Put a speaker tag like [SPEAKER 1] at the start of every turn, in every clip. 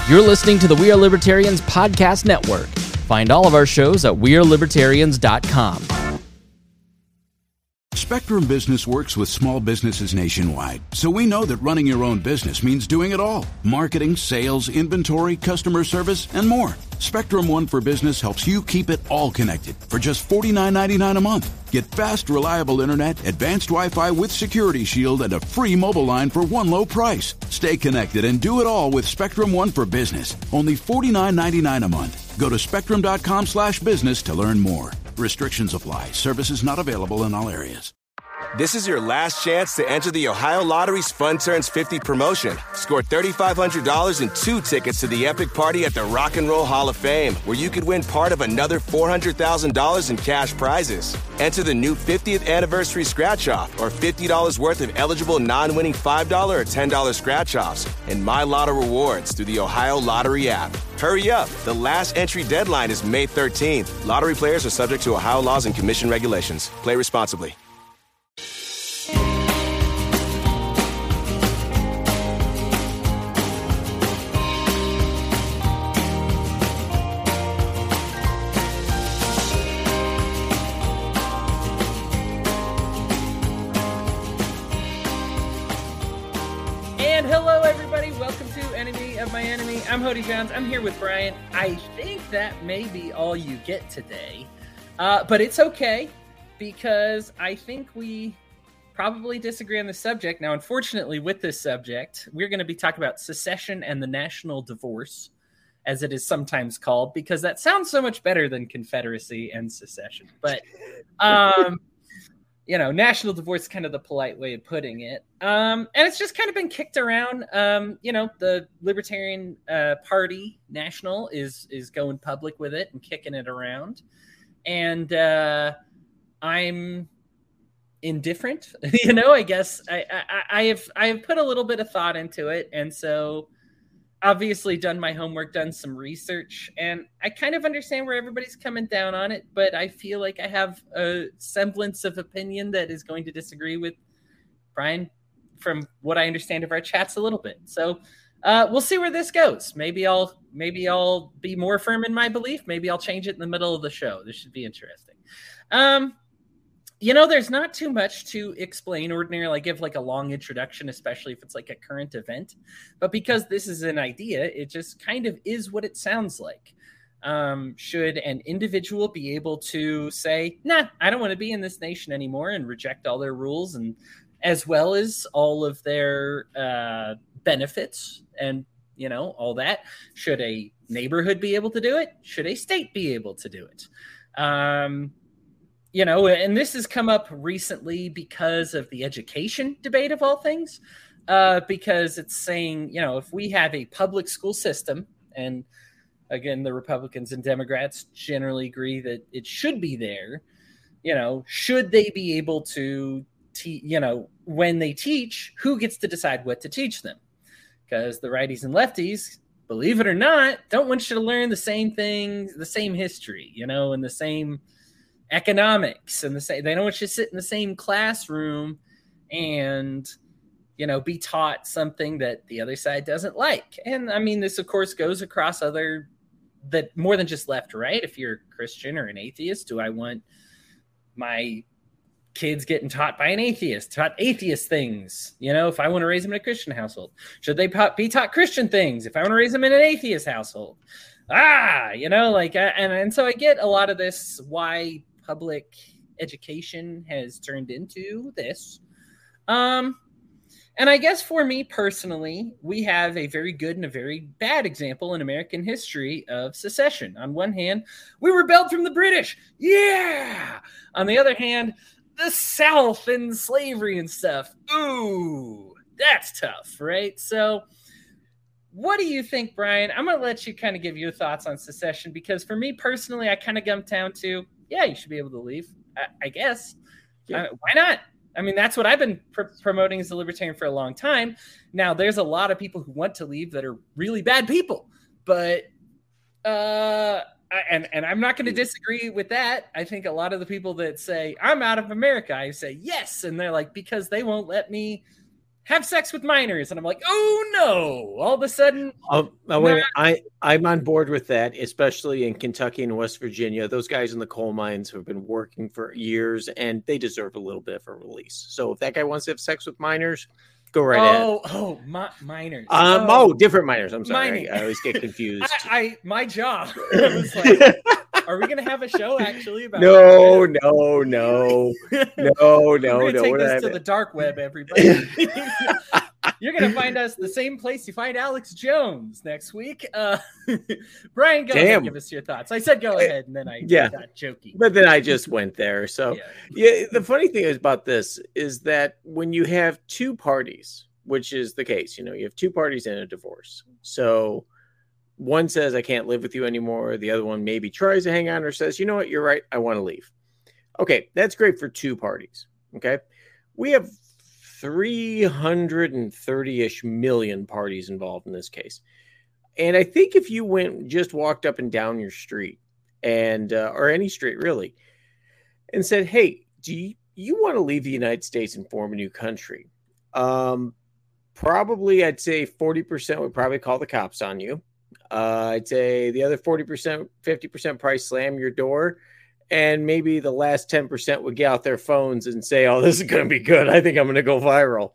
[SPEAKER 1] You're listening to the We Are Libertarians Podcast Network. Find all of our shows at wearelibertarians.com.
[SPEAKER 2] Spectrum Business works with small businesses nationwide, so we know that running your own business means doing it all. Marketing, sales, inventory, customer service, and more. Spectrum One for Business helps you keep it all connected for just $49.99 a month. Get fast, reliable internet, advanced Wi-Fi with Security Shield, and a free mobile line for one low price. Stay connected and do it all with Spectrum One for Business. Only $49.99 a month. Go to spectrum.com/business to learn more. Restrictions apply. Services not available in all areas.
[SPEAKER 3] This is your last chance to enter the Ohio Lottery's Fun Turns 50 promotion. Score $3,500 and 2 tickets to the epic party at the Rock and Roll Hall of Fame, where you could win part of another $400,000 in cash prizes. Enter the new 50th anniversary scratch-off or $50 worth of eligible non-winning $5 or $10 scratch-offs and My Lotto rewards through the Ohio Lottery app. Hurry up. The last entry deadline is May 13th. Lottery players are subject to Ohio laws and commission regulations. Play responsibly.
[SPEAKER 4] I'm Hody Jones. I'm here with Brian. I think that may be all you get today, but it's okay because I think we probably disagree on the subject. Now, unfortunately, with this subject, we're going to be talking about secession and the national divorce, as it is sometimes called, because that sounds so much better than Confederacy and secession. But national divorce is kind of the polite way of putting it. And it's just kind of been kicked around. The Libertarian Party National is going public with it and kicking it around. And I'm indifferent. I guess I have put a little bit of thought into it. And so obviously done my homework, done some research, and I kind of understand where everybody's coming down on it, but I feel like I have a semblance of opinion that is going to disagree with Brian from what I understand of our chats a little bit. So we'll see where this goes. Maybe I'll be more firm in my belief. Maybe I'll change it in the middle of the show. This should be interesting. There's not too much to explain. Ordinarily, I give like a long introduction, especially if it's like a current event. But because this is an idea, it just kind of is what it sounds like. Should an individual be able to say, nah, I don't want to be in this nation anymore and reject all their rules and as well as all of their benefits and, all that? Should a neighborhood be able to do it? Should a state be able to do it? And this has come up recently because of the education debate of all things, because it's saying, if we have a public school system, and again, the Republicans and Democrats generally agree that it should be there, should they be able to, when they teach, who gets to decide what to teach them? Because the righties and lefties, believe it or not, don't want you to learn the same things, the same history, and the same economics and they don't want you to sit in the same classroom and be taught something that the other side doesn't like. And I mean, this of course goes across that more than just left, right? If you're a Christian or an atheist, do I want my kids getting taught by an atheist, taught atheist things? If I want to raise them in a Christian household, should they be taught Christian things? If I want to raise them in an atheist household, and so I get a lot of this, why public education has turned into this. And I guess for me personally, we have a very good and a very bad example in American history of secession. On one hand, we rebelled from the British. Yeah. On the other hand, the South and slavery and stuff. Ooh, that's tough, right? So what do you think, Brian? I'm going to let you kind of give your thoughts on secession, because for me personally, I kind of come down to, yeah, you should be able to leave, I guess. Yeah. Why not? I mean, that's what I've been promoting as a libertarian for a long time. Now, there's a lot of people who want to leave that are really bad people, but and I'm not going to disagree with that. I think a lot of the people that say, I'm out of America, I say, yes. And they're like, because they won't let me have sex with minors. And I'm like, oh no, all of a sudden.
[SPEAKER 5] I'm on board with that, especially in Kentucky and West Virginia. Those guys in the coal mines have been working for years and they deserve a little bit of a release. So if that guy wants to have sex with minors, go right ahead.
[SPEAKER 4] Minors.
[SPEAKER 5] Different minors. I'm sorry. I always get confused.
[SPEAKER 4] My job. I was like, are we going to have a show actually about
[SPEAKER 5] No.
[SPEAKER 4] We're going to take this to the dark web, everybody. You're going to find us the same place you find Alex Jones next week. Brian, go ahead and give us your thoughts. I said go ahead, and then I got jokey.
[SPEAKER 5] But then I just went there. So, the funny thing about this is that when you have two parties, which is the case, you have two parties in a divorce. So one says, I can't live with you anymore. The other one maybe tries to hang on or says, you know what, you're right, I want to leave. Okay, that's great for two parties. Okay, we have 330-ish million parties involved in this case. And I think if you walked up and down your street and, or any street really, and said, hey, do you want to leave the United States and form a new country? Probably I'd say 40% would probably call the cops on you. I'd say the other 40%, 50% probably slam your door. And maybe the last 10% would get out their phones and say, oh, this is going to be good. I think I'm going to go viral.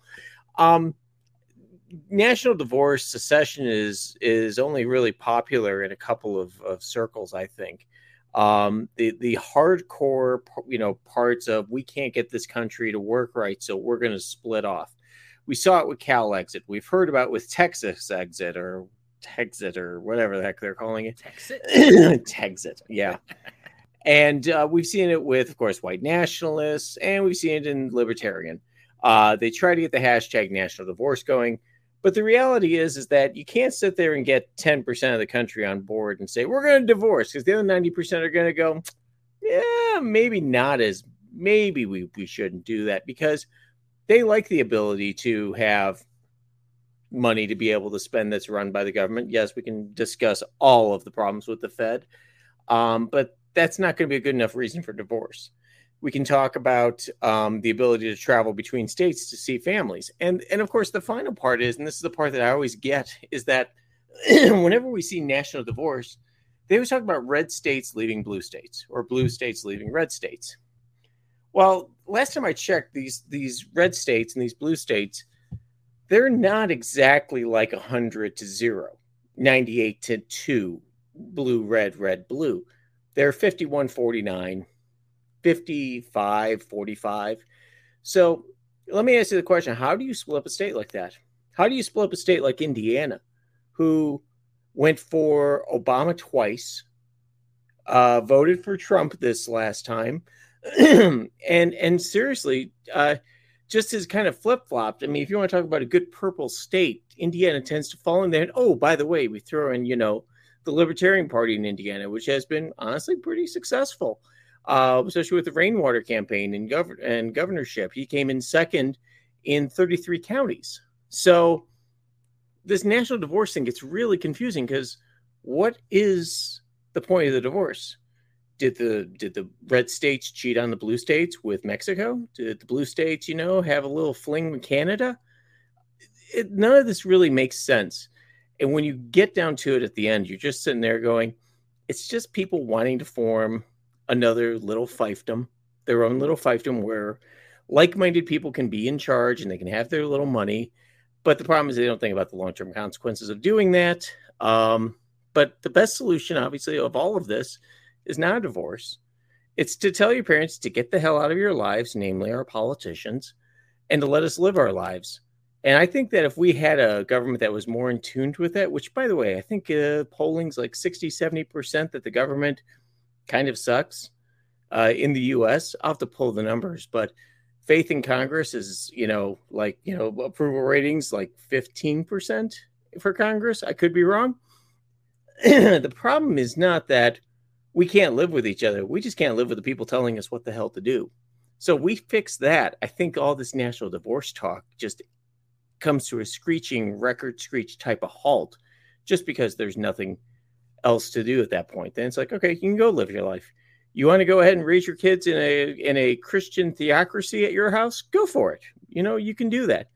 [SPEAKER 5] National divorce secession is only really popular in a couple of circles, I think. The hardcore, parts of we can't get this country to work right, so we're going to split off. We saw it with Cal Exit. We've heard about it with Texas Exit or Texit or whatever the heck they're calling it. Texit, yeah. And we've seen it with, of course, white nationalists, and we've seen it in libertarian. They try to get the hashtag national divorce going. But the reality is that you can't sit there and get 10% of the country on board and say, we're going to divorce, because the other 90% are going to go, yeah, maybe we shouldn't do that, because they like the ability to have money to be able to spend that's run by the government. Yes, we can discuss all of the problems with the Fed, but that's not going to be a good enough reason for divorce. We can talk about the ability to travel between states to see families. And of course, the final part is, and this is the part that I always get, is that whenever we see national divorce, they always talk about red states leaving blue states or blue states leaving red states. Well, last time I checked, these red states and these blue states, they're not exactly like 100 to 0, 98 to 2, blue, red, blue. They're 51-49, 55-45. So let me ask you the question. How do you split up a state like that? How do you split up a state like Indiana, who went for Obama twice, voted for Trump this last time, and seriously, just has kind of flip-flopped. I mean, if you want to talk about a good purple state, Indiana tends to fall in there. And, oh, by the way, we throw in, the Libertarian Party in Indiana, which has been honestly pretty successful, especially with the rainwater campaign and governorship. He came in second in 33 counties. So this national divorce thing gets really confusing, because what is the point of the divorce? Did the red states cheat on the blue states with Mexico? Did the blue states, have a little fling with Canada? None of this really makes sense. And when you get down to it at the end, you're just sitting there going, it's just people wanting to form another little fiefdom, their own little fiefdom, where like-minded people can be in charge and they can have their little money. But the problem is they don't think about the long-term consequences of doing that. But the best solution, obviously, of all of this is not a divorce. It's to tell your parents to get the hell out of your lives, namely our politicians, and to let us live our lives. And I think that if we had a government that was more in tune with that, which, by the way, I think polling's like 60-70% that the government kind of sucks in the U.S. I'll have to pull the numbers, but faith in Congress is, approval ratings like 15% for Congress. I could be wrong. The problem is not that we can't live with each other. We just can't live with the people telling us what the hell to do. So we fix that. I think all this national divorce talk just comes to a screeching record screech type of halt, just because there's nothing else to do at that point. Then it's like, okay, you can go live your life. You want to go ahead and raise your kids in a Christian theocracy at your house? Go for it. You can do that. Of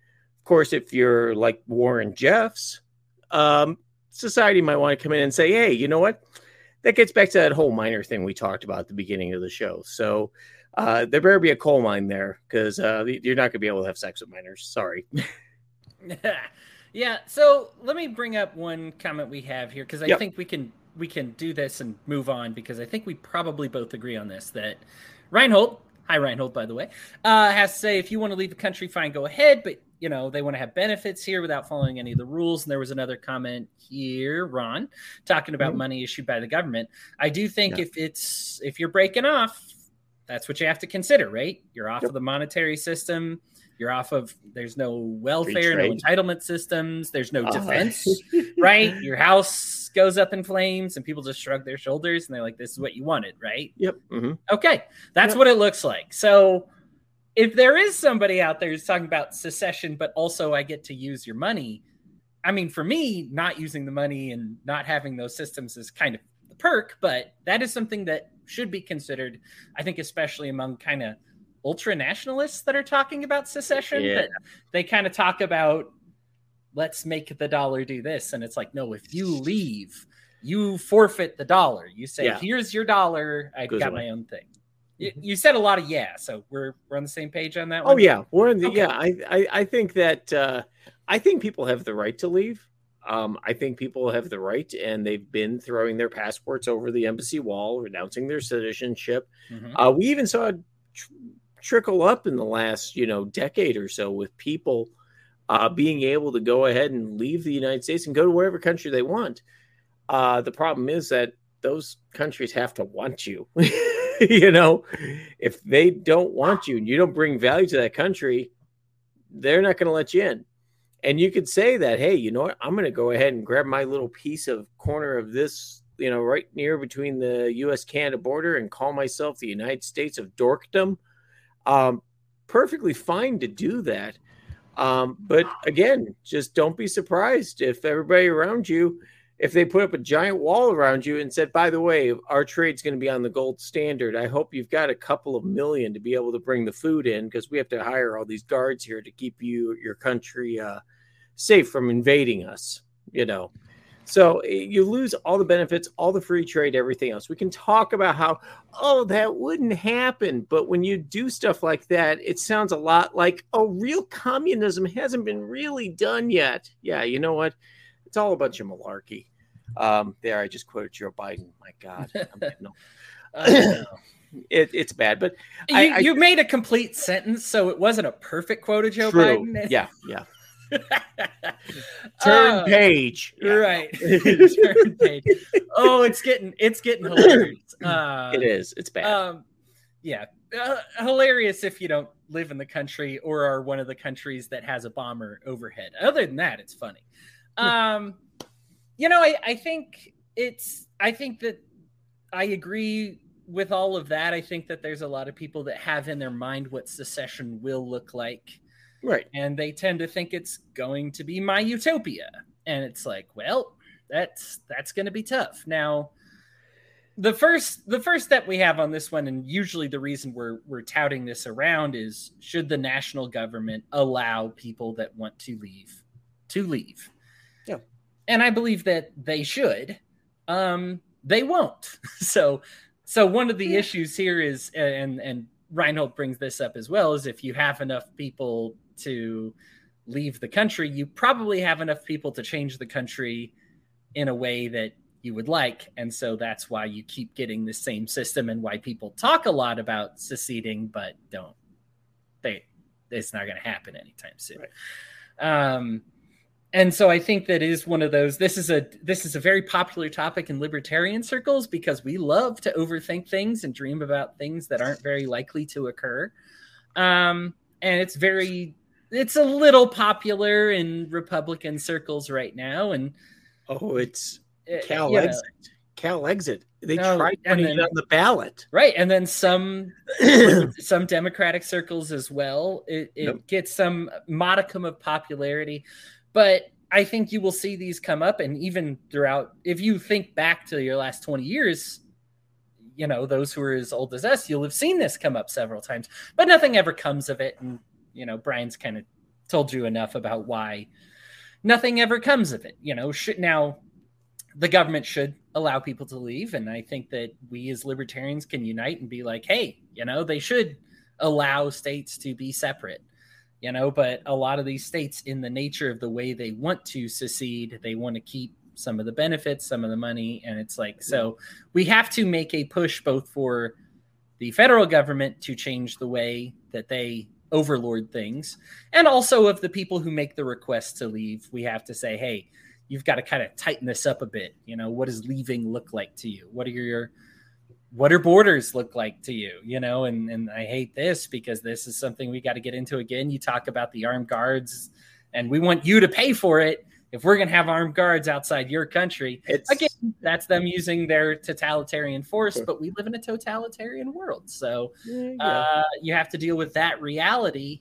[SPEAKER 5] course, if you're like Warren Jeffs, society might want to come in and say, hey, you know what? That gets back to that whole miner thing we talked about at the beginning of the show. So there better be a coal mine there, because you're not going to be able to have sex with miners. Sorry.
[SPEAKER 4] Yeah. So let me bring up one comment we have here, because I think we can do this and move on, because I think we probably both agree on this, that Reinhold, hi Reinhold, by the way, has to say, if you want to leave the country, fine, go ahead. But, you know, they want to have benefits here without following any of the rules. And there was another comment here, Ron, talking about money issued by the government. I do think if you're breaking off, that's what you have to consider, right? You're off of the monetary system. You're off of, there's no welfare, no entitlement systems. There's no defense, right? Your house goes up in flames and people just shrug their shoulders and they're like, this is what you wanted, right?
[SPEAKER 5] Yep. Mm-hmm.
[SPEAKER 4] Okay. That's what it looks like. So if there is somebody out there who's talking about secession, but also I get to use your money, I mean, for me, not using the money and not having those systems is kind of the perk, but that is something that should be considered, I think, especially among kind of ultra nationalists that are talking about secession. That they kind of talk about, let's make the dollar do this. And it's like, no, if you leave, you forfeit the dollar. You say, here's your dollar. I've got my own thing. You said a lot of so we're on the same page on that one.
[SPEAKER 5] Oh yeah, we're in the I think that I think people have the right to leave. I think people have the right, and they've been throwing their passports over the embassy wall, renouncing their citizenship. We even saw it trickle up in the last decade or so, with people being able to go ahead and leave the United States and go to wherever country they want. The problem is that those countries have to want you. If they don't want you and you don't bring value to that country, they're not going to let you in. And you could say that, hey, you know what? I'm going to go ahead and grab my little piece of corner of this, right near between the U.S.-Canada border, and call myself the United States of Dorkdom. Perfectly fine to do that. But again, just don't be surprised if everybody around you, if they put up a giant wall around you and said, by the way, our trade's going to be on the gold standard. I hope you've got a couple of million to be able to bring the food in, because we have to hire all these guards here to keep your country safe from invading us, So you lose all the benefits, all the free trade, everything else. We can talk about how, that wouldn't happen. But when you do stuff like that, it sounds a lot like, real communism hasn't been really done yet. Yeah, you know what? It's all a bunch of malarkey. There, I just quoted Joe Biden. My God. It's bad. But
[SPEAKER 4] you made a complete sentence, so it wasn't a perfect quote of Joe Biden.
[SPEAKER 5] Yeah. Turn page.
[SPEAKER 4] Right. Turn page. Oh, it's getting hilarious.
[SPEAKER 5] It is. It's bad.
[SPEAKER 4] Hilarious if you don't live in the country or are one of the countries that has a bomber overhead. Other than that, it's funny. I think that I agree with all of that. I think that there's a lot of people that have in their mind what secession will look like.
[SPEAKER 5] Right.
[SPEAKER 4] And they tend to think it's going to be my utopia. And it's like, well, that's going to be tough. Now, the first step we have on this one, and usually the reason we're touting this around, is, should the national government allow people that want to leave to leave?
[SPEAKER 5] Yeah.
[SPEAKER 4] And I believe that they should. They won't. So one of the issues here is, and Reinhold brings this up as well, is if you have enough people to leave the country, you probably have enough people to change the country in a way that you would like. And so that's why you keep getting the same system, and why people talk a lot about seceding, but it's not going to happen anytime soon. Right. And so I think that is one of those, this is a very popular topic in libertarian circles, because we love to overthink things and dream about things that aren't very likely to occur. And it's a little popular in Republican circles right now. And
[SPEAKER 5] it's Cal exit. They tried putting it on the ballot.
[SPEAKER 4] Right. And then some Democratic circles as well. It gets some modicum of popularity. But I think you will see these come up, and even throughout, if you think back to your last 20 years, those who are as old as us, you'll have seen this come up several times, but nothing ever comes of it. And, Brian's kind of told you enough about why nothing ever comes of it. Now the government should allow people to leave. And I think that we as libertarians can unite and be like, hey, they should allow states to be separate, but a lot of these states, in the nature of the way they want to secede, they want to keep some of the benefits, some of the money. And it's like, so we have to make a push both for the federal government to change the way that they overlord things, and also of the people who make the request to leave. We have to say, hey, you've got to kind of tighten this up a bit. What does leaving look like to you? What are borders look like to you? And I hate this because this is something we got to get into again. You talk about the armed guards, and we want you to pay for it. If we're going to have armed guards outside your country, again, that's them using their totalitarian force, but we live in a totalitarian world. So you have to deal with that reality,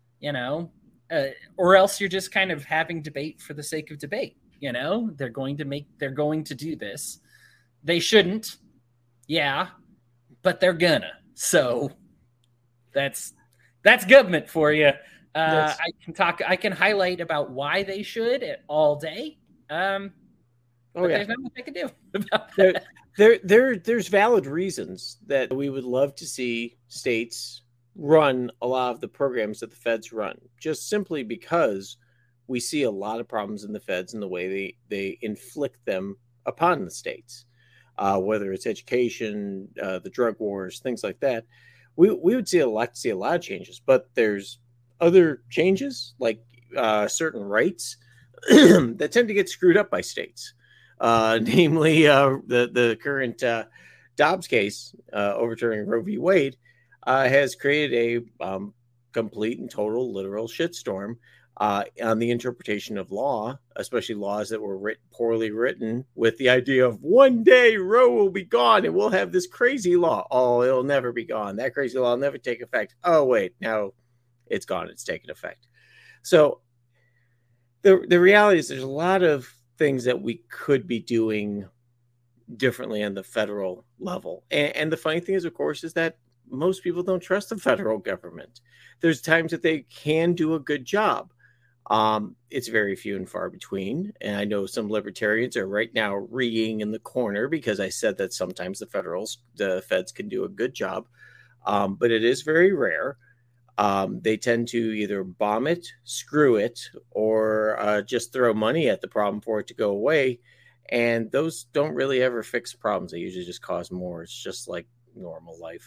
[SPEAKER 4] or else you're just kind of having debate for the sake of debate. They're going to do this. They shouldn't. Yeah, but they're gonna. So that's government for you. I can highlight about why they should all day. There's not much I can do about that.
[SPEAKER 5] There's valid reasons that we would love to see states run a lot of the programs that the feds run, just simply because we see a lot of problems in the feds and the way they inflict them upon the states, whether it's education, the drug wars, things like that. We would see a lot of changes, but there's other changes like certain rights that tend to get screwed up by states, namely the current Dobbs case overturning Roe v. Wade has created a complete and total literal shitstorm on the interpretation of law, especially laws that were poorly written with the idea of one day Roe will be gone and we'll have this crazy law. Oh, it'll never be gone. That crazy law will never take effect. Oh, wait, now it's gone. It's taken effect. So the reality is there's a lot of things that we could be doing differently on the federal level. And the funny thing is, of course, is that most people don't trust the federal government. There's times that they can do a good job. It's very few and far between. And I know some libertarians are right now reeing in the corner because I said that sometimes the feds can do a good job. But it is very rare. They tend to either bomb it, screw it, or just throw money at the problem for it to go away. And those don't really ever fix problems. They usually just cause more. It's just like normal life.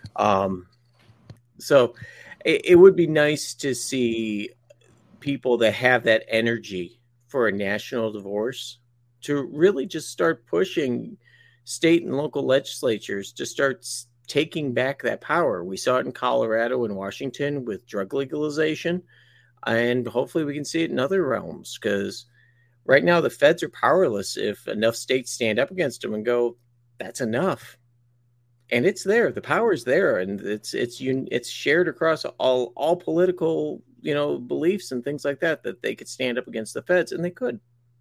[SPEAKER 5] So it would be nice to see people that have that energy for a national divorce to really just start pushing state and local legislatures to start taking back that power. We saw it in Colorado and Washington with drug legalization, and hopefully we can see it in other realms, because right now the feds are powerless if enough states stand up against them and go, that's enough. And it's there. The power is there, and it's shared across all political, beliefs and things like that they could stand up against the feds, and they could.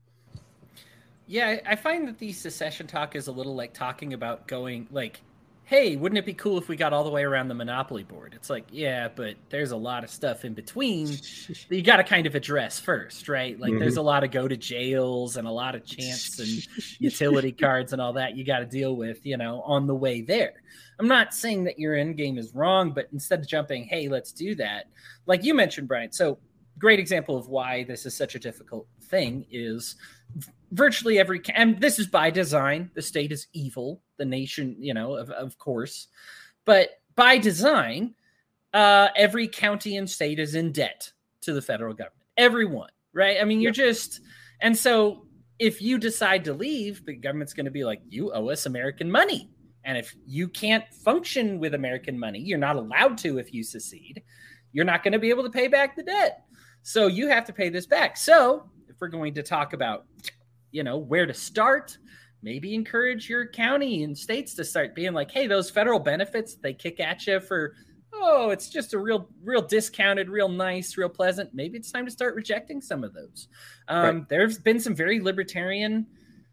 [SPEAKER 4] Yeah, I find that the secession talk is a little like talking about going like, hey, wouldn't it be cool if we got all the way around the monopoly board? It's like, yeah, but there's a lot of stuff in between that you got to kind of address first, right? Like there's a lot of go to jails and a lot of chants and utility cards and all that you got to deal with, on the way there. I'm not saying that your end game is wrong, but instead of jumping, hey, let's do that. Like you mentioned, Brian, so great example of why this is such a difficult thing is virtually every, and this is by design, the state is evil, the nation, of course, but by design, every county and state is in debt to the federal government, everyone, right? I mean, and so if you decide to leave, the government's going to be like, you owe us American money. And if you can't function with American money, you're not allowed to if you secede, you're not going to be able to pay back the debt. So you have to pay this back. So if we're going to talk about, where to start, maybe encourage your county and states to start being like, hey, those federal benefits they kick at you for, it's just a real discounted, real nice, real pleasant. Maybe it's time to start rejecting some of those. Right. There's been some very libertarian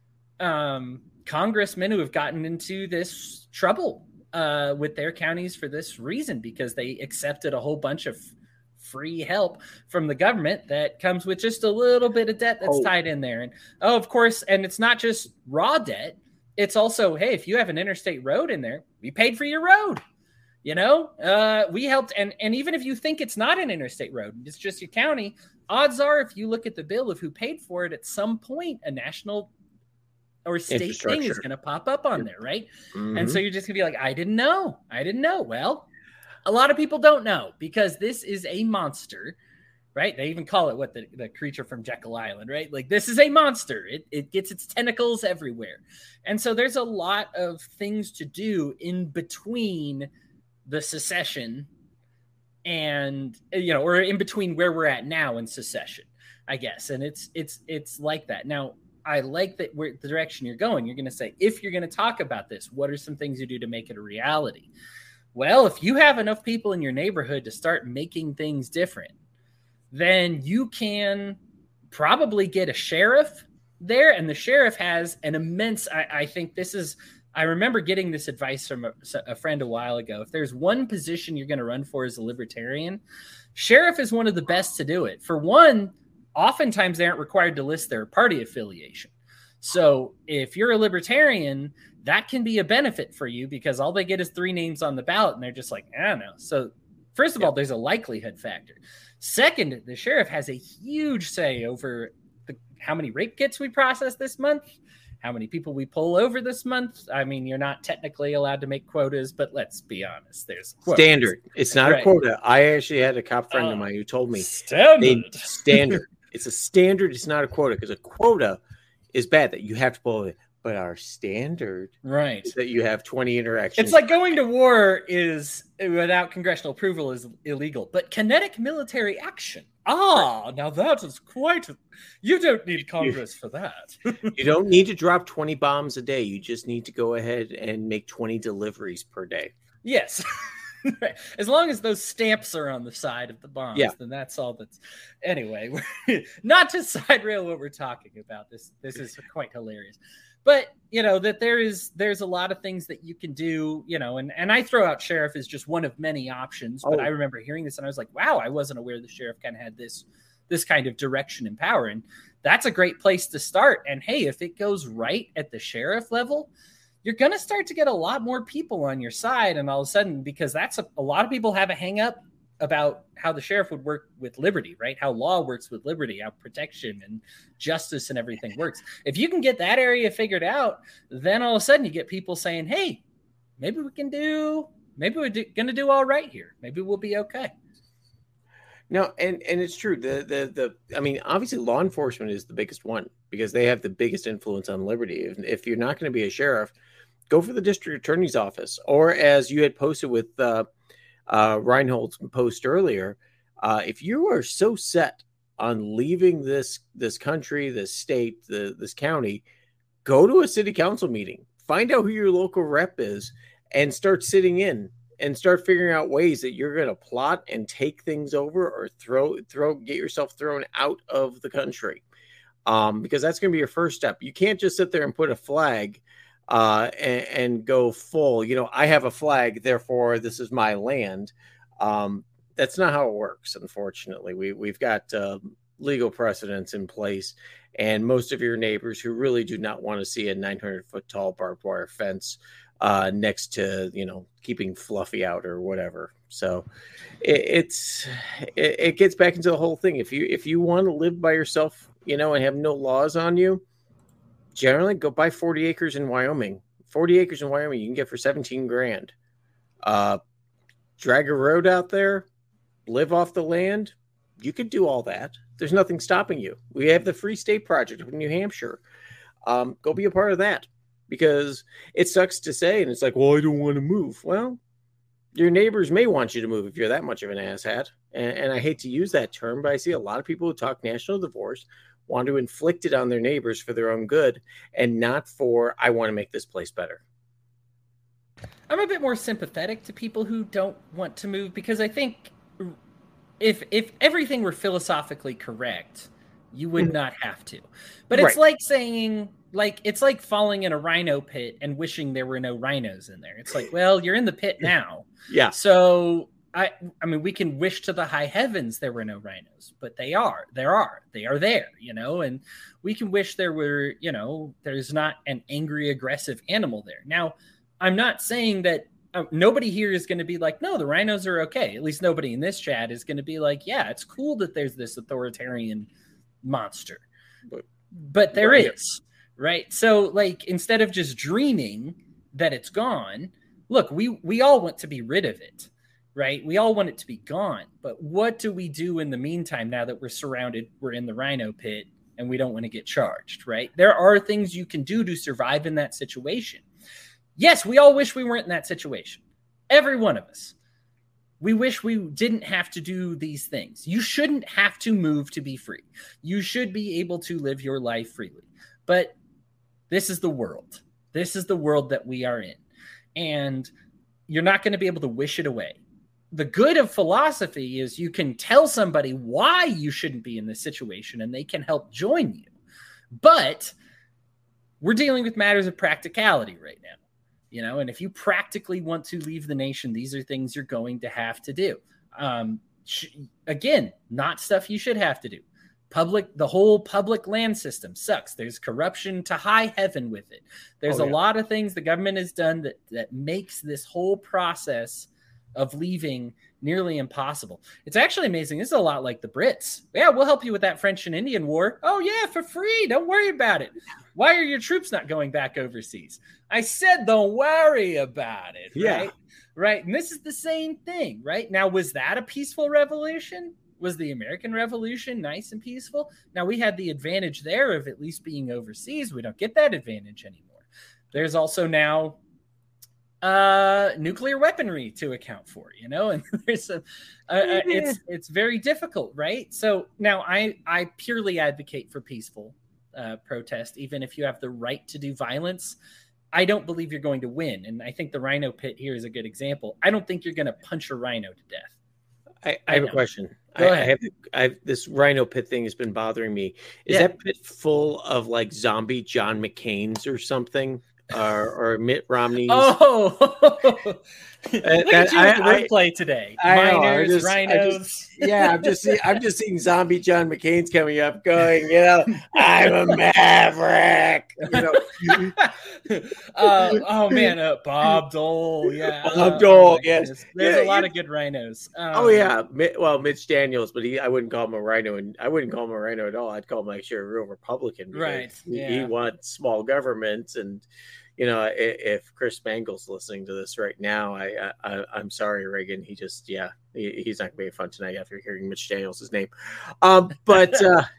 [SPEAKER 4] congressmen who have gotten into this trouble with their counties for this reason, because they accepted a whole bunch of free help from the government that comes with just a little bit of debt that's tied in there. And of course, and it's not just raw debt. It's also, hey, if you have an interstate road in there, we paid for your road. We helped. And even if you think it's not an interstate road, it's just your county, odds are, if you look at the bill of who paid for it, at some point, a national or state thing is going to pop up on there, right? Mm-hmm. And so you're just going to be like, I didn't know. Well, a lot of people don't know because this is a monster, right? They even call it the creature from Jekyll Island, right? Like, this is a monster. It gets its tentacles everywhere. And so there's a lot of things to do in between the secession and, or in between where we're at now and secession, I guess. And it's like that. Now, I like that the direction you're going. You're going to say, if you're going to talk about this, what are some things you do to make it a reality? Well, if you have enough people in your neighborhood to start making things different, then you can probably get a sheriff there. And the sheriff has an immense, I remember getting this advice from a friend a while ago. If there's one position you're going to run for as a libertarian, sheriff is one of the best to do it. For one, oftentimes they aren't required to list their party affiliation. So if you're a libertarian, that can be a benefit for you because all they get is 3 names on the ballot and they're just like, I don't know. So first of all, there's a likelihood factor. Second, the sheriff has a huge say over how many rape kits we process this month, how many people we pull over this month. I mean, you're not technically allowed to make quotas, but let's be honest. There's quotas.
[SPEAKER 5] Standard. It's not a quota. I actually had a cop friend of mine who told me standard. It's a standard. It's not a quota because a quota is bad that you have to pull it. But our standard is that you have 20 interactions.
[SPEAKER 4] It's like going to war is without congressional approval is illegal, but kinetic military action. Now that is you don't need Congress for that.
[SPEAKER 5] You don't need to drop 20 bombs a day. You just need to go ahead and make 20 deliveries per day.
[SPEAKER 4] Yes. As long as those stamps are on the side of the bombs, then that's all that's. Anyway, not to side rail what we're talking about. This is quite hilarious. But, that there's a lot of things that you can do, and I throw out sheriff as just one of many options. But I remember hearing this and I was like, wow, I wasn't aware the sheriff kind of had this kind of direction and power. And that's a great place to start. And hey, if it goes right at the sheriff level, you're going to start to get a lot more people on your side. And all of a sudden, because that's a lot of people have a hang up about how the sheriff would work with liberty, right? How law works with liberty, how protection and justice and everything works. If you can get that area figured out, then all of a sudden you get people saying, hey, maybe we're going to do all right here. Maybe we'll be okay.
[SPEAKER 5] No, and it's true. I mean, obviously law enforcement is the biggest one because they have the biggest influence on liberty. If you're not going to be a sheriff, go for the district attorney's office, or as you had posted with Reinhold's post earlier, if you are so set on leaving this country, this state, this county, go to a city council meeting, find out who your local rep is, and start sitting in and start figuring out ways that you're going to plot and take things over or get yourself thrown out of the country, because that's going to be your first step. You can't just sit there and put a flag and go full, I have a flag, therefore this is my land. That's not how it works. Unfortunately, we've got legal precedents in place, and most of your neighbors who really do not want to see a 900-foot tall barbed wire fence next to, keeping Fluffy out or whatever. So it gets back into the whole thing. If you want to live by yourself, and have no laws on you, generally go buy 40 acres in Wyoming. 40 acres in Wyoming you can get for $17,000. Drag a road out there, live off the land. You could do all that. There's nothing stopping you. We have the Free State Project in New Hampshire. Go be a part of that, because it sucks to say, and it's like, well, I don't want to move. Well, your neighbors may want you to move if you're that much of an asshat. And I hate to use that term, but I see a lot of people who talk national divorce want to inflict it on their neighbors for their own good and not for, I want to make this place better.
[SPEAKER 4] I'm a bit more sympathetic to people who don't want to move, because I think if everything were philosophically correct, you would not have to. But it's like saying, it's like falling in a rhino pit and wishing there were no rhinos in there. It's like, well, you're in the pit now.
[SPEAKER 5] Yeah.
[SPEAKER 4] So I mean, we can wish to the high heavens there were no rhinos, but they are there, you know, and we can wish there were, you know, there's not an angry, aggressive animal there. Now, I'm not saying that nobody here is going to be like, no, the rhinos are okay. At least nobody in this chat is going to be like, yeah, it's cool that there's this authoritarian monster, but there is, right? So like, instead of just dreaming that it's gone, look, we all want to be rid of it. Right? We all want it to be gone. But what do we do in the meantime now that we're surrounded, we're in the rhino pit, and we don't want to get charged, right? There are things you can do to survive in that situation. Yes, we all wish we weren't in that situation. Every one of us. We wish we didn't have to do these things. You shouldn't have to move to be free. You should be able to live your life freely. But this is the world. This is the world that we are in. And you're not going to be able to wish it away. The good of philosophy is you can tell somebody why you shouldn't be in this situation and they can help join you. But we're dealing with matters of practicality right now, you know, and if you practically want to leave the nation, these are things you're going to have to do. Again, not stuff you should have to do. The whole public land system sucks. There's corruption to high heaven with it. There's a lot of things the government has done that makes this whole process of leaving nearly impossible. It's actually amazing. This is a lot like the Brits. Yeah, we'll help you with that French and Indian War. Oh yeah, for free. Don't worry about it. Why are your troops not going back overseas? I said, don't worry about it. Right?
[SPEAKER 5] Yeah.
[SPEAKER 4] Right. And this is the same thing, right? Now, was that a peaceful revolution? Was the American Revolution nice and peaceful? Now, we had the advantage there of at least being overseas. We don't get that advantage anymore. There's also now nuclear weaponry to account for, you know, and there's it's very difficult, right? So now I purely advocate for peaceful protest, even if you have the right to do violence. I don't believe you're going to win, and I think the rhino pit here is a good example. I don't think you're going to punch a rhino to death.
[SPEAKER 5] I have a question.
[SPEAKER 4] Go ahead.
[SPEAKER 5] I have this rhino pit thing has been bothering me. Is that pit full of like zombie John McCain's or something? Or Mitt Romney's.
[SPEAKER 4] Oh, look at you with the wordplay today. Miners, rhinos.
[SPEAKER 5] I'm just seeing zombie John McCain's coming up, going, you know, I'm a maverick. You know.
[SPEAKER 4] Oh man, Bob Dole. Yeah,
[SPEAKER 5] Bob Dole. Yes,
[SPEAKER 4] there's a lot of good rhinos.
[SPEAKER 5] Mitch Daniels, but I wouldn't call him a rhino, and I wouldn't call him a rhino at all. I'd call him actually a real Republican.
[SPEAKER 4] Right.
[SPEAKER 5] He wants small government, and you know, if Chris Mangle's listening to this right now, I'm sorry, Reagan. He's not gonna be fun tonight after hearing Mitch Daniels' name. But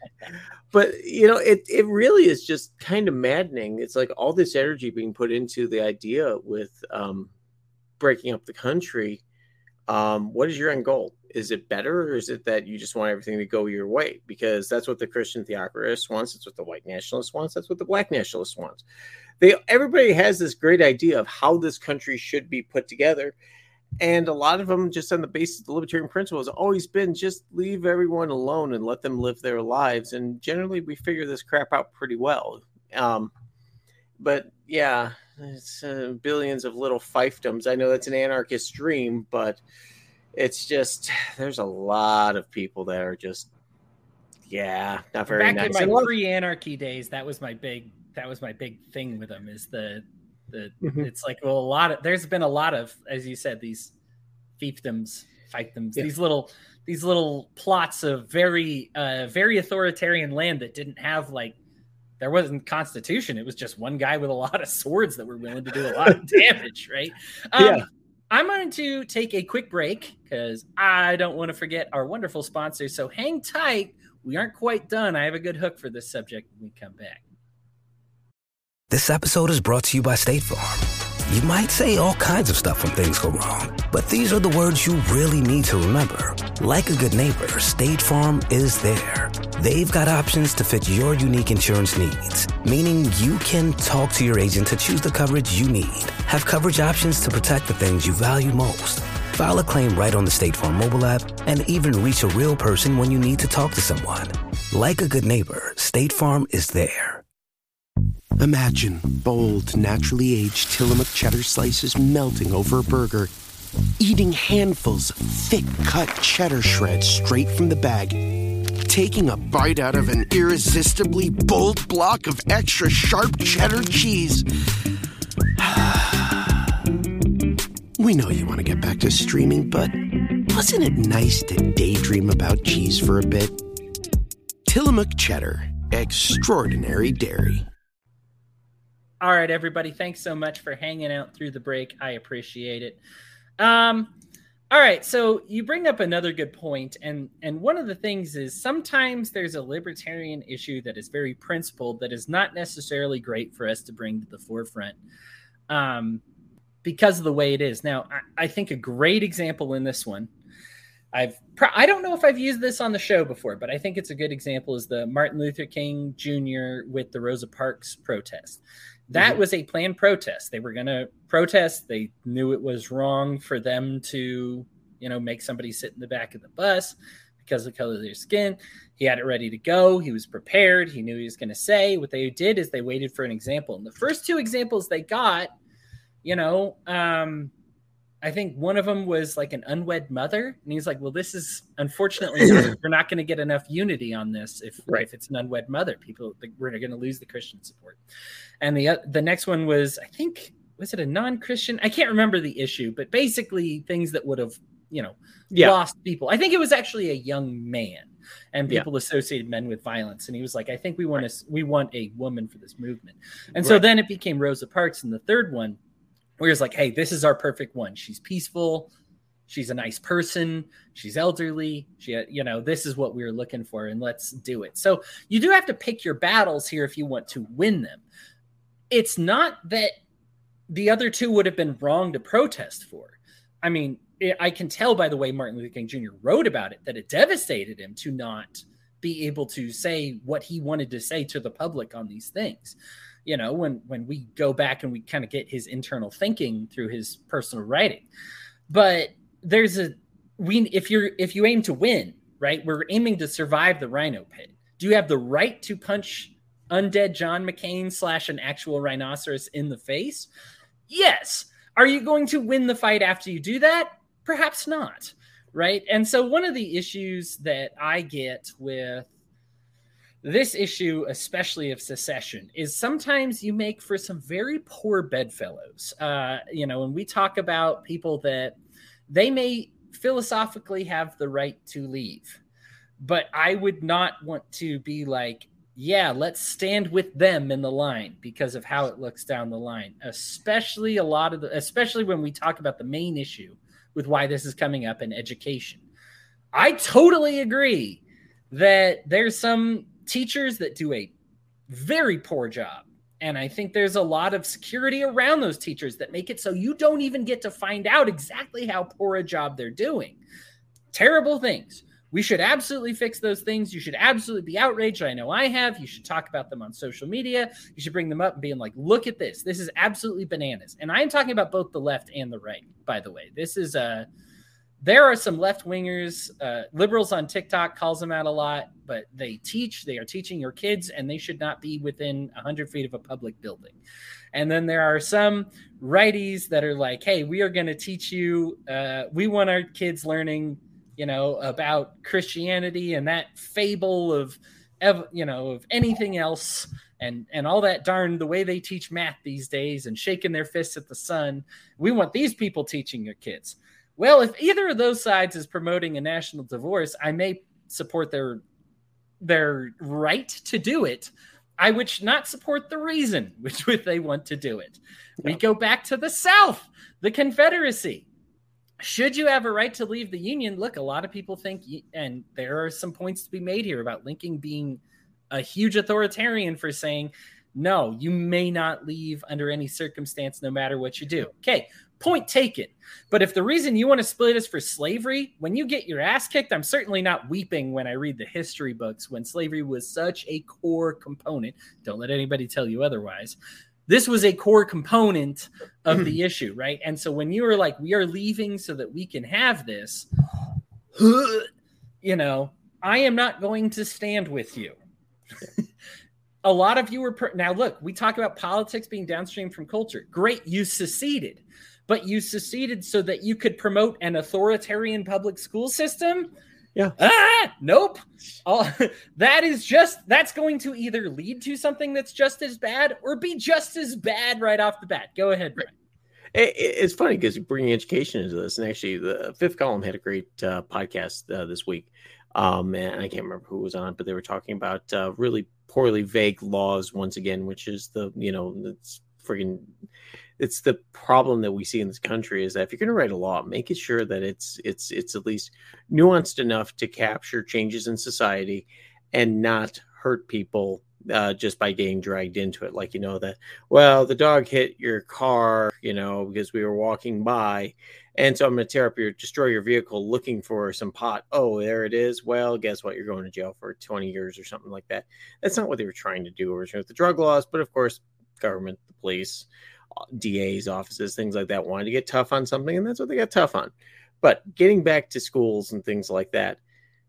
[SPEAKER 5] you know, it really is just kind of maddening. It's like all this energy being put into the idea with breaking up the country. What is your end goal? Is it better, or is it that you just want everything to go your way? Because that's what the Christian theocracy wants. It's what the white nationalist wants. That's what the black nationalist wants. Everybody has this great idea of how this country should be put together. And a lot of them, just on the basis of the libertarian principle, has always been just leave everyone alone and let them live their lives. And generally, we figure this crap out pretty well. But yeah, it's billions of little fiefdoms. I know that's an anarchist dream, but it's just, there's a lot of people that are just, not very nice.
[SPEAKER 4] Back in my pre-anarchy days, that was my big thing with them, is it's like, well, there's been a lot of, as you said, these fiefdoms, these little plots of very authoritarian land that didn't have, like, there wasn't constitution. It was just one guy with a lot of swords that were willing to do a lot of damage, right? I'm going to take a quick break because I don't want to forget our wonderful sponsors. So hang tight. We aren't quite done. I have a good hook for this subject when we come back.
[SPEAKER 6] This episode is brought to you by State Farm. You might say all kinds of stuff when things go wrong, but these are the words you really need to remember. Like a good neighbor, State Farm is there. They've got options to fit your unique insurance needs, meaning you can talk to your agent to choose the coverage you need, have coverage options to protect the things you value most, file a claim right on the State Farm mobile app, and even reach a real person when you need to talk to someone. Like a good neighbor, State Farm is there.
[SPEAKER 7] Imagine bold, naturally aged Tillamook cheddar slices melting over a burger, eating handfuls of thick-cut cheddar shreds straight from the bag, taking a bite out of an irresistibly bold block of extra sharp cheddar cheese. We know you want to get back to streaming, but wasn't it nice to daydream about cheese for a bit? Tillamook Cheddar, extraordinary dairy.
[SPEAKER 4] All right, everybody. Thanks so much for hanging out through the break. I appreciate it. All right. So you bring up another good point. And one of the things is sometimes there's a libertarian issue that is very principled that is not necessarily great for us to bring to the forefront because of the way it is. Now, I think a great example in this one, I don't know if I've used this on the show before, but I think it's a good example, is the Martin Luther King Jr. with the Rosa Parks protest. That was a planned protest. They were going to protest. They knew it was wrong for them to, make somebody sit in the back of the bus because of the color of their skin. He had it ready to go. He was prepared. He knew he was going to say. What they did is they waited for an example. And the first two examples they got, I think one of them was like an unwed mother. And he's like, well, this is unfortunately, we're not going to get enough unity on this. If it's an unwed mother, we're going to lose the Christian support. And the next one was, I think, was it a non-Christian? I can't remember the issue, but basically things that would have, lost people. I think it was actually a young man, and people associated men with violence. And he was like, I think we want a woman for this movement. And so then it became Rosa Parks in the third one, where it's like, hey, this is our perfect one. She's peaceful. She's a nice person. She's elderly. This is what we were looking for, and let's do it. So you do have to pick your battles here if you want to win them. It's not that the other two would have been wrong to protest for. I mean, I can tell by the way Martin Luther King Jr. wrote about it that it devastated him to not be able to say what he wanted to say to the public on these things. When we go back and we kind of get his internal thinking through his personal writing. But if you aim to win, right, we're aiming to survive the rhino pit. Do you have the right to punch undead John McCain / an actual rhinoceros in the face? Yes. Are you going to win the fight after you do that? Perhaps not. Right. And so one of the issues that I get with this issue, especially of secession, is sometimes you make for some very poor bedfellows. When we talk about people that they may philosophically have the right to leave, but I would not want to be like, yeah, let's stand with them in the line because of how it looks down the line, especially when we talk about the main issue with why this is coming up in education. I totally agree that there's some teachers that do a very poor job. And I think there's a lot of security around those teachers that make it so you don't even get to find out exactly how poor a job they're doing. Terrible things. We should absolutely fix those things. You should absolutely be outraged. I know I have. You should talk about them on social media. You should bring them up and being like, look at this. This is absolutely bananas. And I am talking about both the left and the right, by the way. There are some left-wingers, liberals on TikTok calls them out a lot, but they are teaching your kids, and they should not be within 100 feet of a public building. And then there are some righties that are like, hey, we are going to teach you, we want our kids learning, about Christianity and that fable of anything else and all that the way they teach math these days and shaking their fists at the sun. We want these people teaching your kids. Well, if either of those sides is promoting a national divorce, I may support their right to do it. I would not support the reason which they want to do it. We go back to the South, the Confederacy. Should you have a right to leave the Union? Look, a lot of people think, and there are some points to be made here about Lincoln being a huge authoritarian for saying, no, you may not leave under any circumstance, no matter what you do. Okay, point taken. But if the reason you want to split is for slavery, when you get your ass kicked, I'm certainly not weeping when I read the history books when slavery was such a core component. Don't let anybody tell you otherwise. This was a core component of the issue, right? And so when you were like, we are leaving so that we can have this, I am not going to stand with you. A lot of you were now look, we talk about politics being downstream from culture. Great, you seceded. but you seceded so that you could promote an authoritarian public school system.
[SPEAKER 5] Yeah.
[SPEAKER 4] Nope. That's going to either lead to something that's just as bad or be just as bad right off the bat. Go ahead, Brian.
[SPEAKER 5] It's funny because you're bringing education into this. And actually, the Fifth Column had a great podcast this week. And I can't remember who was on, but they were talking about really poorly vague laws once again, which is it's the problem that we see in this country is that if you're going to write a law, make it sure that it's at least nuanced enough to capture changes in society and not hurt people just by getting dragged into it. Like, the dog hit your car, because we were walking by. And so I'm going to destroy your vehicle looking for some pot. Oh, there it is. Well, guess what? You're going to jail for 20 years or something like that. That's not what they were trying to do originally with the drug laws. But of course, government, the police, DA's offices, things like that wanted to get tough on something. And that's what they got tough on. But getting back to schools and things like that,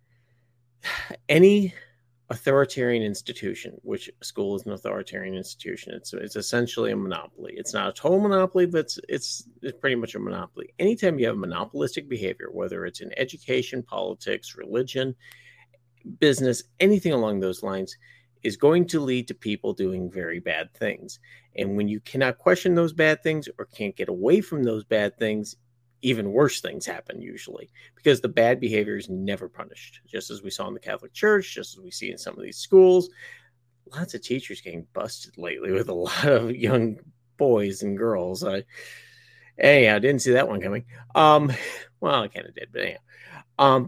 [SPEAKER 5] any authoritarian institution, which a school is an authoritarian institution, it's essentially a monopoly. It's not a total monopoly, but it's pretty much a monopoly. Anytime you have monopolistic behavior, whether it's in education, politics, religion, business, anything along those lines, is going to lead to people doing very bad things. And when you cannot question those bad things or can't get away from those bad things, even worse things happen usually, because the bad behavior is never punished, just as we saw in the Catholic Church, just as we see in some of these schools. Lots of teachers getting busted lately with a lot of young boys and girls. Anyhow, I didn't see that one coming. Well, I kind of did, but anyhow.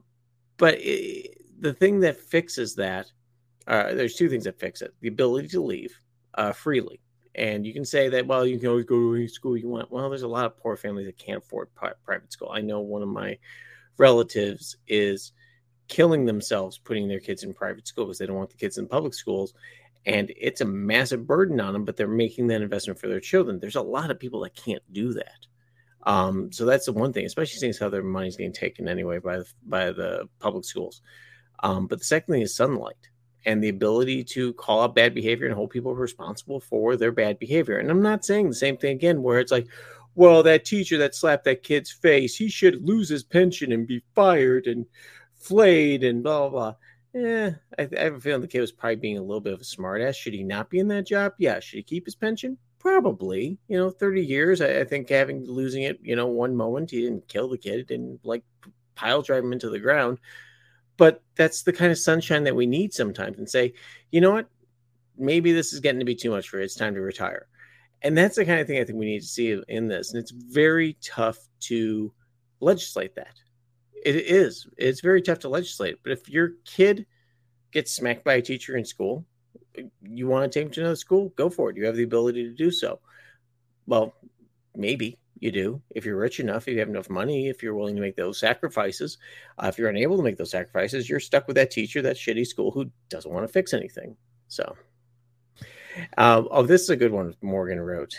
[SPEAKER 5] The thing that fixes that, there's two things that fix it. The ability to leave freely. And you can say that, well, you can always go to any school you want. Well, there's a lot of poor families that can't afford private school. I know one of my relatives is killing themselves putting their kids in private school because they don't want the kids in public schools. And it's a massive burden on them, but they're making that investment for their children. There's a lot of people that can't do that. So that's the one thing, especially since how their money's getting taken anyway by the public schools. But the second thing is sunlight. And the ability to call out bad behavior and hold people responsible for their bad behavior. And I'm not saying the same thing again, where it's like, well, that teacher that slapped that kid's face, he should lose his pension and be fired and flayed and blah, blah, blah. I have a feeling the kid was probably being a little bit of a smartass. Should he not be in that job? Yeah. Should he keep his pension? Probably. 30 years. I think losing it, one moment, he didn't kill the kid, didn't pile drive him into the ground. But that's the kind of sunshine that we need sometimes, and say, you know what, maybe this is getting to be too much for you. It's time to retire. And that's the kind of thing I think we need to see in this. And it's very tough to legislate that. It is. It's very tough to legislate. But if your kid gets smacked by a teacher in school, you want to take him to another school, go for it. You have the ability to do so. Well, maybe. You do. If you're rich enough, if you have enough money, if you're willing to make those sacrifices. If you're unable to make those sacrifices, you're stuck with that teacher, that shitty school who doesn't want to fix anything. So, this is a good one Morgan wrote.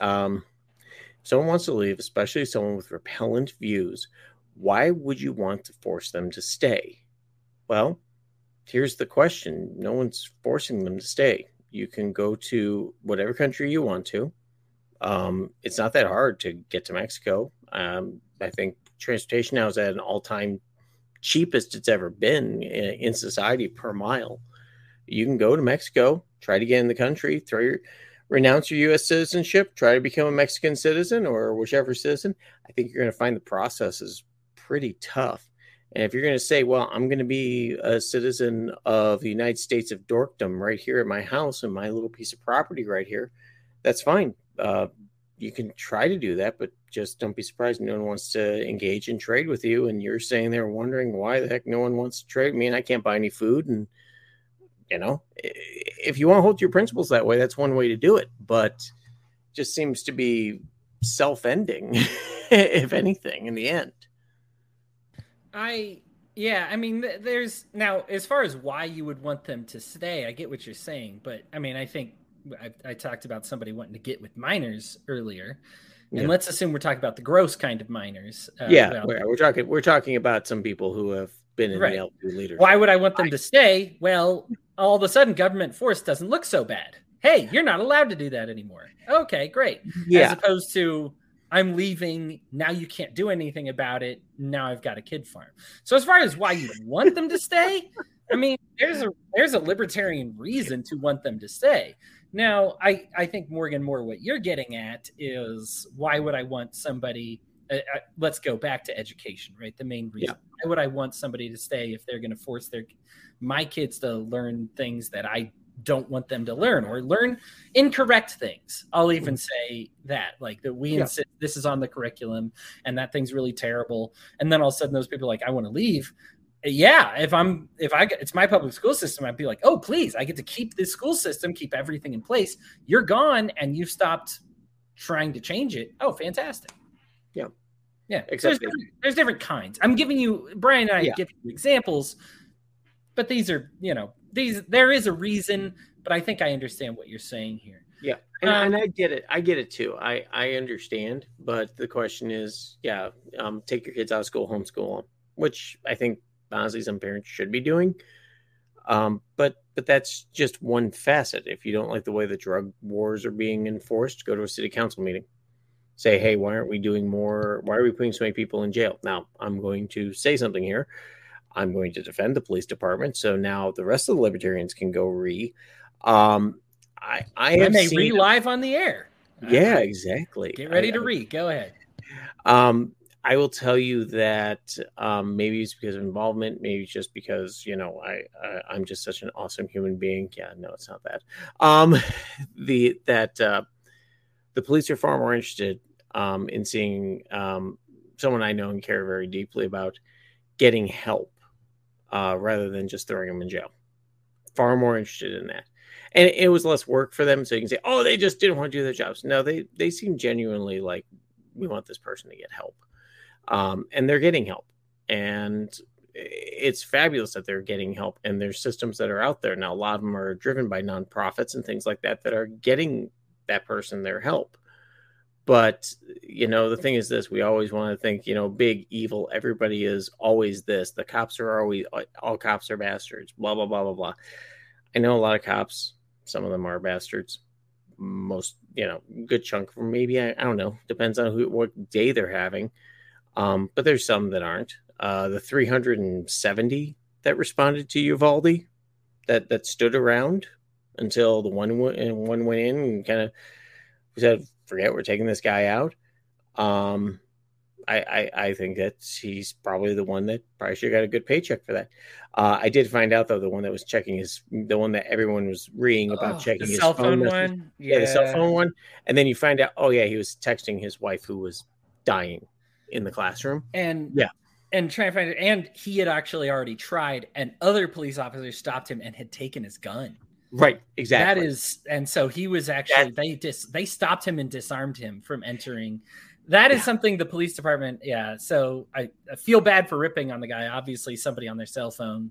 [SPEAKER 5] Someone wants to leave, especially someone with repellent views. Why would you want to force them to stay? Well, here's the question. No one's forcing them to stay. You can go to whatever country you want to. It's not that hard to get to Mexico. I think transportation now is at an all-time cheapest it's ever been in society per mile. You can go to Mexico, try to get in the country, renounce your U.S. citizenship, try to become a Mexican citizen or whichever citizen. I think you're going to find the process is pretty tough. And if you're going to say, well, I'm going to be a citizen of the United States of Dorkdom right here at my house and my little piece of property right here, that's fine. You can try to do that, but just don't be surprised no one wants to engage in trade with you. And you're sitting there wondering why the heck no one wants to trade me and I can't buy any food. And, if you want to hold your principles that way, that's one way to do it. But it just seems to be self-ending, if anything, in the end.
[SPEAKER 4] There's now, as far as why you would want them to stay, I get what you're saying. But, I think I talked about somebody wanting to get with minors earlier, and let's assume we're talking about the gross kind of minors.
[SPEAKER 5] We're talking about some people who have been in the LP leadership.
[SPEAKER 4] Why would I want them to stay? Well, all of a sudden, government force doesn't look so bad. Hey, you're not allowed to do that anymore. Okay, great.
[SPEAKER 5] Yeah.
[SPEAKER 4] As opposed to, I'm leaving. Now you can't do anything about it. Now I've got a kid farm. So as far as why you want them to stay, I mean, there's a libertarian reason to want them to stay. Now, I think, Morgan, more what you're getting at is why would I want somebody let's go back to education, right? The main reason. Yeah. Why would I want somebody to stay if they're going to force my kids to learn things that I don't want them to learn, or learn incorrect things? I'll even say that, like, that we insist this is on the curriculum and that thing's really terrible. And then all of a sudden those people are like, I want to leave. Yeah. If it's my public school system, I'd be like, oh, please, I get to keep this school system, keep everything in place. You're gone and you've stopped trying to change it. Oh, fantastic.
[SPEAKER 5] Yeah.
[SPEAKER 4] Yeah. Except there's different kinds. I'm giving you, Brian and I give you examples, but these are, there is a reason, but I think I understand what you're saying here.
[SPEAKER 5] Yeah. And I get it. I get it too. I understand, but the question is, take your kids out of school, homeschool them, which I think honestly some parents should be doing. But that's just one facet. If you don't like the way the drug wars are being enforced, go to a city council meeting. Say, hey, why aren't we doing more? Why are we putting so many people in jail? Now, I'm going to say something here. I'm going to defend the police department. So now the rest of the libertarians can go I may
[SPEAKER 4] read live on the air.
[SPEAKER 5] Yeah, exactly.
[SPEAKER 4] Get ready to read. Go ahead.
[SPEAKER 5] I will tell you that maybe it's because of involvement. Maybe it's just because, I'm just such an awesome human being. Yeah, no, it's not that. The police are far more interested in seeing someone I know and care very deeply about getting help rather than just throwing them in jail. Far more interested in that. And it was less work for them. So you can say, oh, they just didn't want to do their jobs. No, they seem genuinely like, we want this person to get help. And they're getting help. And it's fabulous that they're getting help. And there's systems that are out there now. A lot of them are driven by nonprofits and things like that are getting that person their help. But, the thing is this, we always want to think, big evil, everybody is always this. The cops are always, all cops are bastards, blah, blah, blah, blah, blah. I know a lot of cops, some of them are bastards. Most, good chunk from maybe, I don't know, depends on what day they're having. But there's some that aren't. The 370 that responded to Uvalde that stood around until the one went in and kind of said, forget, we're taking this guy out. I think that he's probably the one that probably should have got a good paycheck for that. I did find out, though, the one that was checking the one that everyone was reading about checking his
[SPEAKER 4] cell
[SPEAKER 5] phone
[SPEAKER 4] one.
[SPEAKER 5] Yeah, the cell phone one. And then you find out, he was texting his wife who was dying in the classroom.
[SPEAKER 4] And trying to find it. And he had actually already tried, and other police officers stopped him and had taken his gun.
[SPEAKER 5] Right, exactly.
[SPEAKER 4] That is, and so he was actually, they stopped him and disarmed him from entering. That is something the police department, so I feel bad for ripping on the guy. Obviously, somebody on their cell phone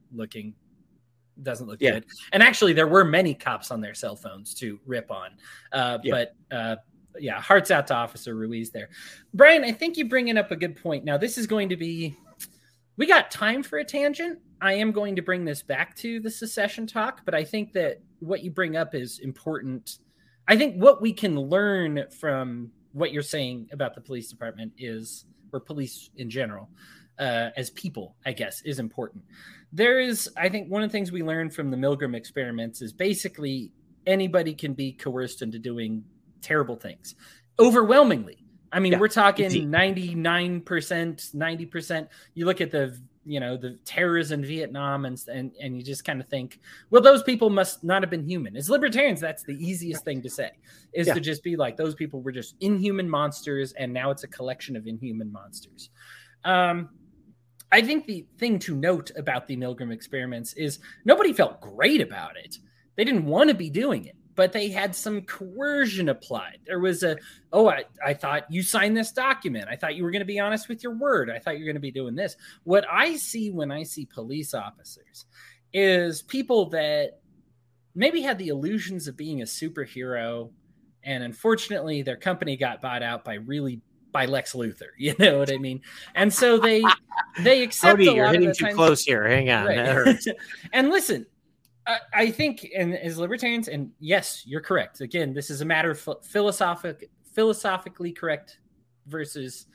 [SPEAKER 4] doesn't look good. And actually, there were many cops on their cell phones to rip on. But hearts out to Officer Ruiz there. Brian, I think you're bringing up a good point. Now, this is going to be, we got time for a tangent. I am going to bring this back to the secession talk, but I think that what you bring up is important. I think what we can learn from what you're saying about the police department or police in general, as people, I guess, is important. I think one of the things we learned from the Milgram experiments is basically anybody can be coerced into doing terrible things overwhelmingly. I mean, we're talking 99%, 90%. You look at the terrors in Vietnam and you just kind of think, well, those people must not have been human. As libertarians, that's the easiest thing to say, is to just be like, those people were just inhuman monsters, and now it's a collection of inhuman monsters. I think the thing to note about the Milgram experiments is nobody felt great about it. They didn't want to be doing it, but they had some coercion applied. There was I thought you signed this document. I thought you were going to be honest with your word. I thought you were going to be doing this. What I see when I see police officers is people that maybe had the illusions of being a superhero, and unfortunately their company got bought out by Lex Luthor. You know what I mean? And so they accept
[SPEAKER 5] Cody,
[SPEAKER 4] a lot
[SPEAKER 5] you're hitting
[SPEAKER 4] of the
[SPEAKER 5] too
[SPEAKER 4] times.
[SPEAKER 5] close here. Hang on.
[SPEAKER 4] Right.
[SPEAKER 5] That hurts.
[SPEAKER 4] And listen, I think, and as libertarians, and yes, you're correct. Again, this is a matter of philosophically correct versus,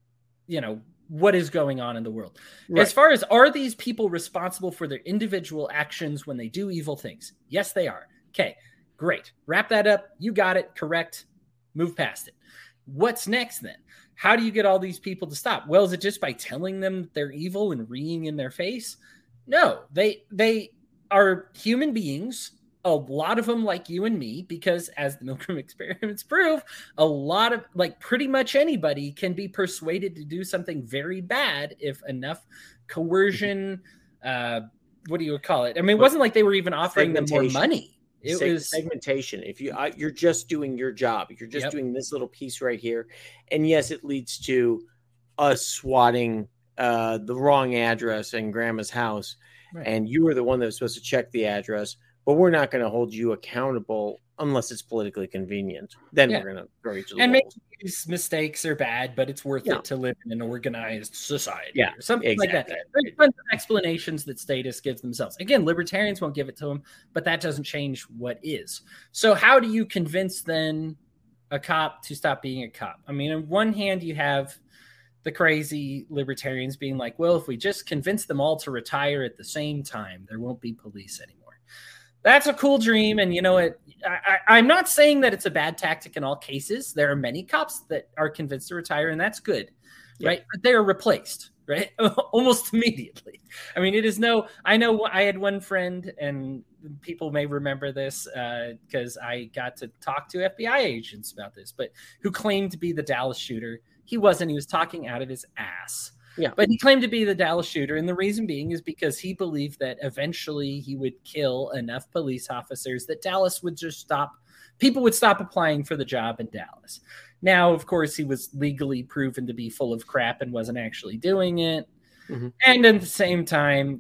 [SPEAKER 4] what is going on in the world.
[SPEAKER 5] Right.
[SPEAKER 4] As far as, are these people responsible for their individual actions when they do evil things? Yes, they are. Okay, great. Wrap that up. You got it. Correct. Move past it. What's next then? How do you get all these people to stop? Well, is it just by telling them they're evil and reeing in their face? No, they are human beings. A lot of them like you and me, because as the Milgram experiments prove, a lot of, pretty much anybody can be persuaded to do something very bad if enough coercion, what do you call it? I mean, it wasn't like they were even offering them more money. It was
[SPEAKER 5] segmentation. If you're just doing your job, you're just doing this little piece right here. And yes, it leads to us swatting the wrong address in grandma's house. Right. And you were the one that was supposed to check the address. But we're not going to hold you accountable unless it's politically convenient. Then we're going to throw you to the
[SPEAKER 4] and
[SPEAKER 5] wolves.
[SPEAKER 4] Maybe these mistakes are bad, but it's worth it to live in an organized society.
[SPEAKER 5] Yeah,
[SPEAKER 4] or something
[SPEAKER 5] exactly.
[SPEAKER 4] like that. There's tons of explanations that statists give themselves. Again, libertarians won't give it to them, but that doesn't change what is. So how do you convince then a cop to stop being a cop? I mean, on one hand, you have the crazy libertarians being like, well, if we just convince them all to retire at the same time, there won't be police anymore. That's a cool dream. And you know what? I'm not saying that it's a bad tactic in all cases. There are many cops that are convinced to retire, and that's good, right? But they are replaced, right? Almost immediately. I mean, I know I had one friend, and people may remember this because I got to talk to FBI agents about this, but who claimed to be the Dallas shooter. He wasn't. He was talking out of his ass.
[SPEAKER 5] Yeah.
[SPEAKER 4] But he claimed to be the Dallas shooter. And the reason being is because he believed that eventually he would kill enough police officers that Dallas would just stop. People would stop applying for the job in Dallas. Now, of course, he was legally proven to be full of crap and wasn't actually doing it. Mm-hmm. And at the same time,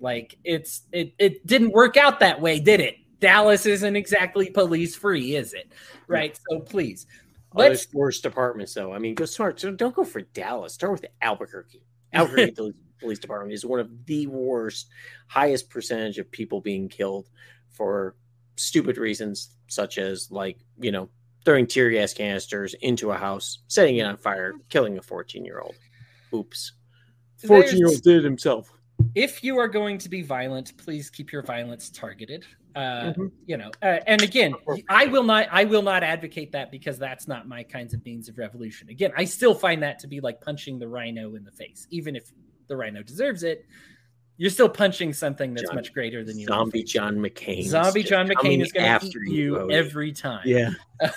[SPEAKER 4] it didn't work out that way, did it? Dallas isn't exactly police free, is it? Right. Yeah. So please.
[SPEAKER 5] There's worse departments, though. I mean, go smart. So don't go for Dallas. Start with Albuquerque. Albuquerque Police Department is one of the worst, highest percentage of people being killed for stupid reasons, such as throwing tear gas canisters into a house, setting it on fire, killing a 14-year-old. Oops. 14-year-old did it himself.
[SPEAKER 4] If you are going to be violent, please keep your violence targeted. And again, I will not advocate that, because that's not my kinds of means of revolution. Again, I still find that to be like punching the rhino in the face. Even if the rhino deserves it, you're still punching something that's much greater than you.
[SPEAKER 5] Zombie John McCain.
[SPEAKER 4] Zombie John McCain is going to eat you every time.
[SPEAKER 5] Yeah.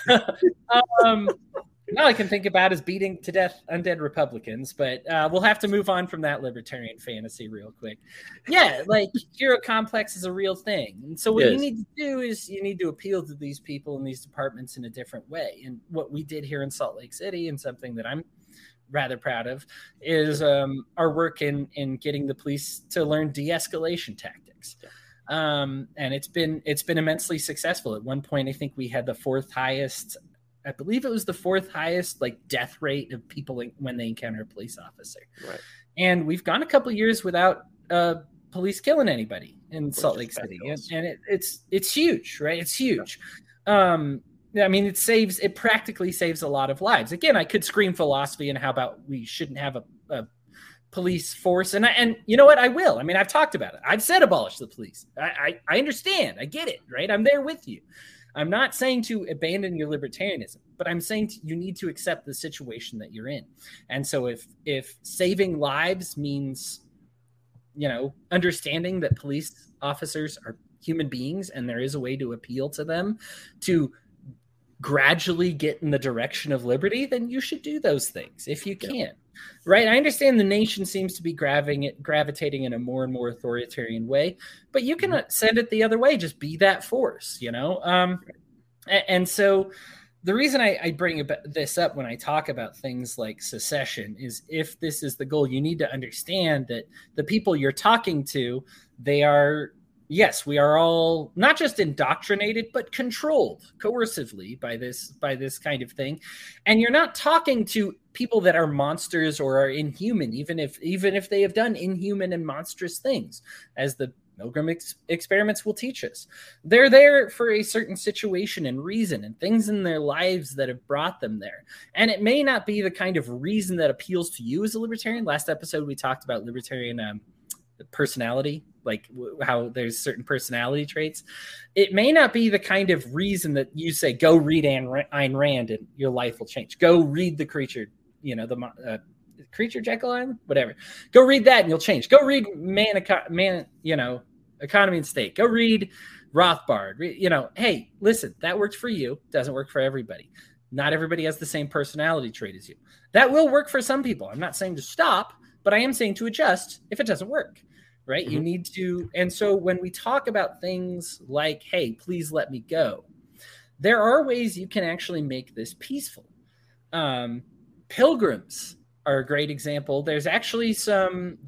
[SPEAKER 4] All I can think about is beating to death undead Republicans, but we'll have to move on from that libertarian fantasy real quick. Yeah, hero complex is a real thing. And so what you need to do is you need to appeal to these people in these departments in a different way. And what we did here in Salt Lake City, and something that I'm rather proud of, is our work in getting the police to learn de-escalation tactics. And it's been immensely successful. At one point, I think we had the fourth highest death rate of people when they encounter a police officer. Right. And we've gone a couple of years without police killing anybody in Salt Lake City. And it's huge, right? It's huge. I mean, it practically saves a lot of lives. Again, I could scream philosophy and how about we shouldn't have a police force. And you know what? I will. I mean, I've talked about it. I've said abolish the police. I understand. I get it, right? I'm there with you. I'm not saying to abandon your libertarianism, but I'm saying you need to accept the situation that you're in. And so if saving lives means, understanding that police officers are human beings and there is a way to appeal to them to gradually get in the direction of liberty, then you should do those things if you can. Right. I understand the nation seems to be gravitating in a more and more authoritarian way, but you can send it the other way. Just be that force, And so the reason I bring this up when I talk about things like secession is, if this is the goal, you need to understand that the people you're talking to, they are, yes, we are all not just indoctrinated, but controlled coercively by this kind of thing. And you're not talking to people that are monsters or are inhuman, even if they have done inhuman and monstrous things, as the Milgram experiments will teach us. They're there for a certain situation and reason and things in their lives that have brought them there. And it may not be the kind of reason that appeals to you as a libertarian. Last episode, we talked about libertarian personality, like how there's certain personality traits. It may not be the kind of reason that you say, go read Ayn Rand and your life will change. Go read The Creature, Creature Jekyll Island, whatever. Go read that and you'll change. Go read Economy and State. Go read Rothbard. Hey, listen, that worked for you. Doesn't work for everybody. Not everybody has the same personality trait as you. That will work for some people. I'm not saying to stop, but I am saying to adjust if it doesn't work, right? Mm-hmm. You need to. And so when we talk about things like, hey, please let me go, there are ways you can actually make this peaceful. Pilgrims are a great example. Now I'm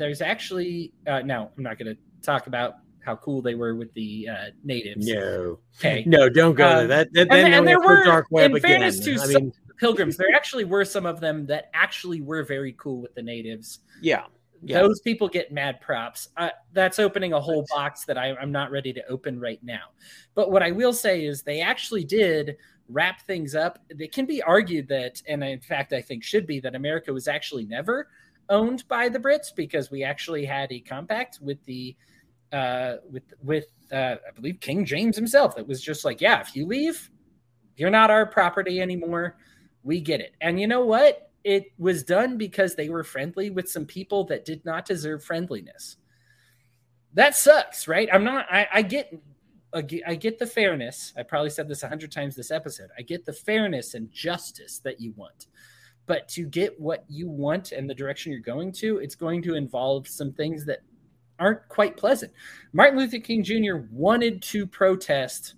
[SPEAKER 4] not going to talk about how cool they were with the natives.
[SPEAKER 5] No, don't go there. And there were dark web
[SPEAKER 4] in fairness to some pilgrims, there actually were some of them that actually were very cool with the natives.
[SPEAKER 5] Yeah.
[SPEAKER 4] Those people get mad props. That's opening a whole box that I'm not ready to open right now. But what I will say is they actually did wrap things up. It can be argued that, and in fact, I think should be, that America was actually never owned by the Brits, because we actually had a compact with the I believe King James himself that was just like, yeah, if you leave, you're not our property anymore. We get it. And you know what? It was done because they were friendly with some people that did not deserve friendliness. That sucks, right? I get the fairness. I probably said this 100 times this episode. I get the fairness and justice that you want. But to get what you want and the direction you're going to, it's going to involve some things that aren't quite pleasant. Martin Luther King Jr. wanted to protest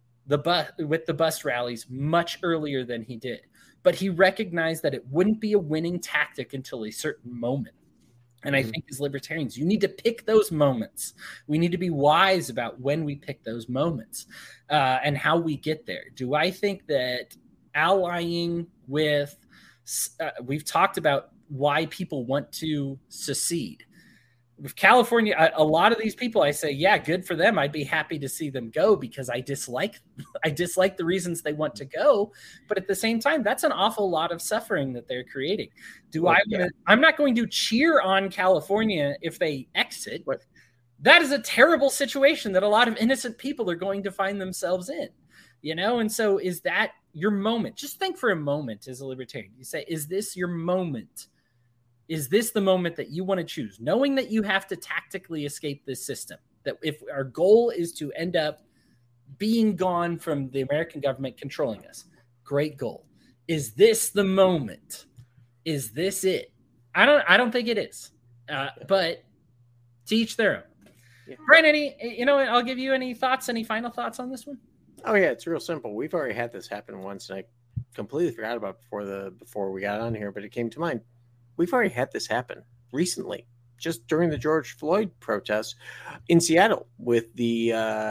[SPEAKER 4] with the bus rallies much earlier than he did. But he recognized that it wouldn't be a winning tactic until a certain moment. And I think as libertarians, you need to pick those moments. We need to be wise about when we pick those moments and how we get there. Do I think that allying with, we've talked about why people want to secede. With California, a lot of these people, I say, yeah, good for them. I'd be happy to see them go because I dislike the reasons they want to go. But at the same time, that's an awful lot of suffering that they're creating. I'm not going to cheer on California if they exit. But that is a terrible situation that a lot of innocent people are going to find themselves in, And so is that your moment? Just think for a moment as a libertarian. You say, is this your moment? Is this the moment that you want to choose, knowing that you have to tactically escape this system? That if our goal is to end up being gone from the American government controlling us, great goal. Is this the moment? Is this it? I don't think it is. But to each their own. Yeah. Brian, I'll give you any final thoughts on this one?
[SPEAKER 5] Oh yeah, it's real simple. We've already had this happen once, and I completely forgot about it before we got on here, but it came to mind. We've already had this happen recently, just during the George Floyd protests in Seattle with the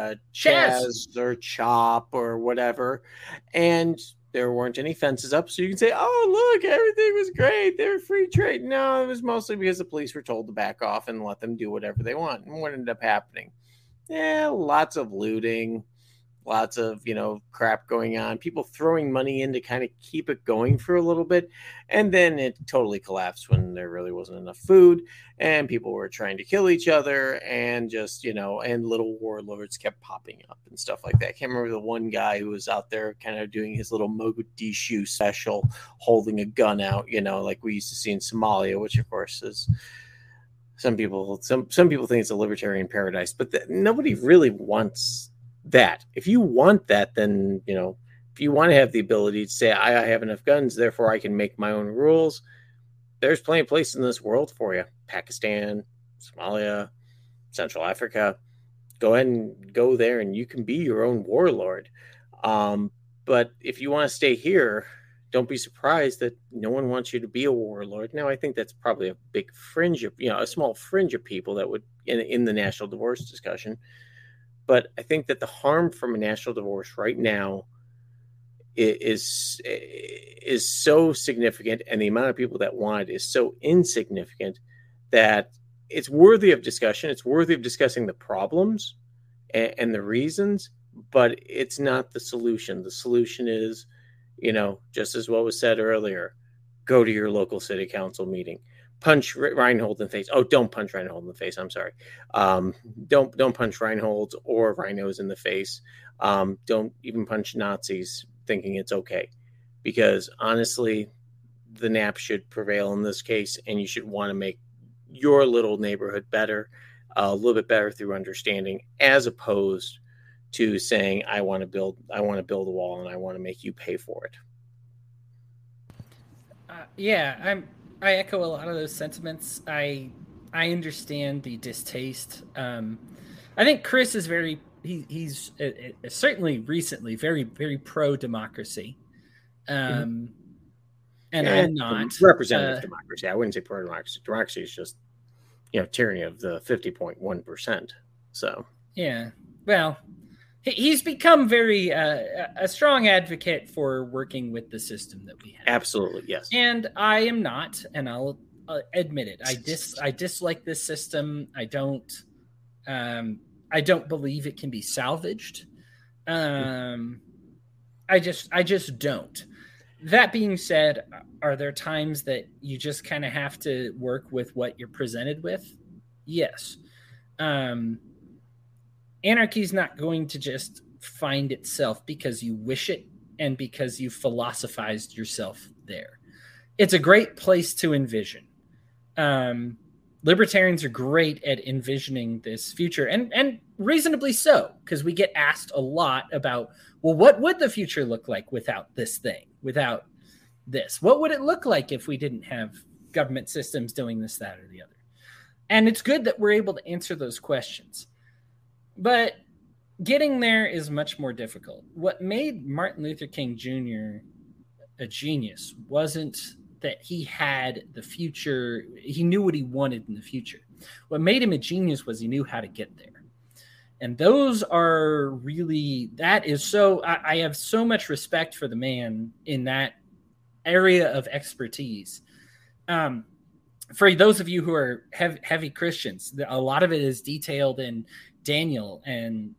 [SPEAKER 5] Chaz or Chop or whatever. And there weren't any fences up. So you can say, oh, look, everything was great. They were free trade. No, it was mostly because the police were told to back off and let them do whatever they want. And what ended up happening? Lots of looting. Lots of, crap going on, people throwing money in to kind of keep it going for a little bit. And then it totally collapsed when there really wasn't enough food and people were trying to kill each other and just, and little warlords kept popping up and stuff like that. I can't remember the one guy who was out there kind of doing his little Mogadishu special, holding a gun out, like we used to see in Somalia, which of course is some people think it's a libertarian paradise, but nobody really wants that. If you want that, then if you want to have the ability to say I have enough guns, therefore I can make my own rules, there's plenty of places in this world for you. Pakistan, Somalia, Central Africa. Go ahead and go there and you can be your own warlord. But if you want to stay here, don't be surprised that no one wants you to be a warlord. Now, I think that's probably a big fringe of, a small fringe of people that would in the national divorce discussion. But I think that the harm from a national divorce right now is so significant, and the amount of people that want it is so insignificant that it's worthy of discussion. It's worthy of discussing the problems and the reasons, but it's not the solution. The solution is, just as what was said earlier, go to your local city council meeting, punch Reinhold in the face. Oh, don't punch Reinhold in the face. I'm sorry. Don't punch Reinhold or rhinos in the face. Don't even punch Nazis thinking it's okay, because honestly, the NAP should prevail in this case, and you should want to make your little neighborhood better, a little bit better through understanding, as opposed to saying, I want to build a wall and I want to make you pay for it.
[SPEAKER 4] I echo a lot of those sentiments. I understand the distaste. I think Chris is he's certainly recently very, very pro-democracy. And I'm not.
[SPEAKER 5] Representative democracy. I wouldn't say pro-democracy. Democracy is just, tyranny of the 50.1%. So.
[SPEAKER 4] Yeah. Well, he's become very a strong advocate for working with the system that we have.
[SPEAKER 5] Absolutely, yes.
[SPEAKER 4] And I am not, and I'll admit it. I dislike this system. I don't believe it can be salvaged. I just don't. That being said, are there times that you just kind of have to work with what you're presented with? Yes. Anarchy is not going to just find itself because you wish it and because you philosophized yourself there. It's a great place to envision. Libertarians are great at envisioning this future, and reasonably so, because we get asked a lot about, well, what would the future look like without this thing, without this? What would it look like if we didn't have government systems doing this, that, or the other? And it's good that we're able to answer those questions. But getting there is much more difficult. What made Martin Luther King Jr. a genius wasn't that he had the future. He knew what he wanted in the future. What made him a genius was he knew how to get there. And those are really, that is so, I have so much respect for the man in that area of expertise. For those of you who are heavy Christians, a lot of it is detailed in Daniel and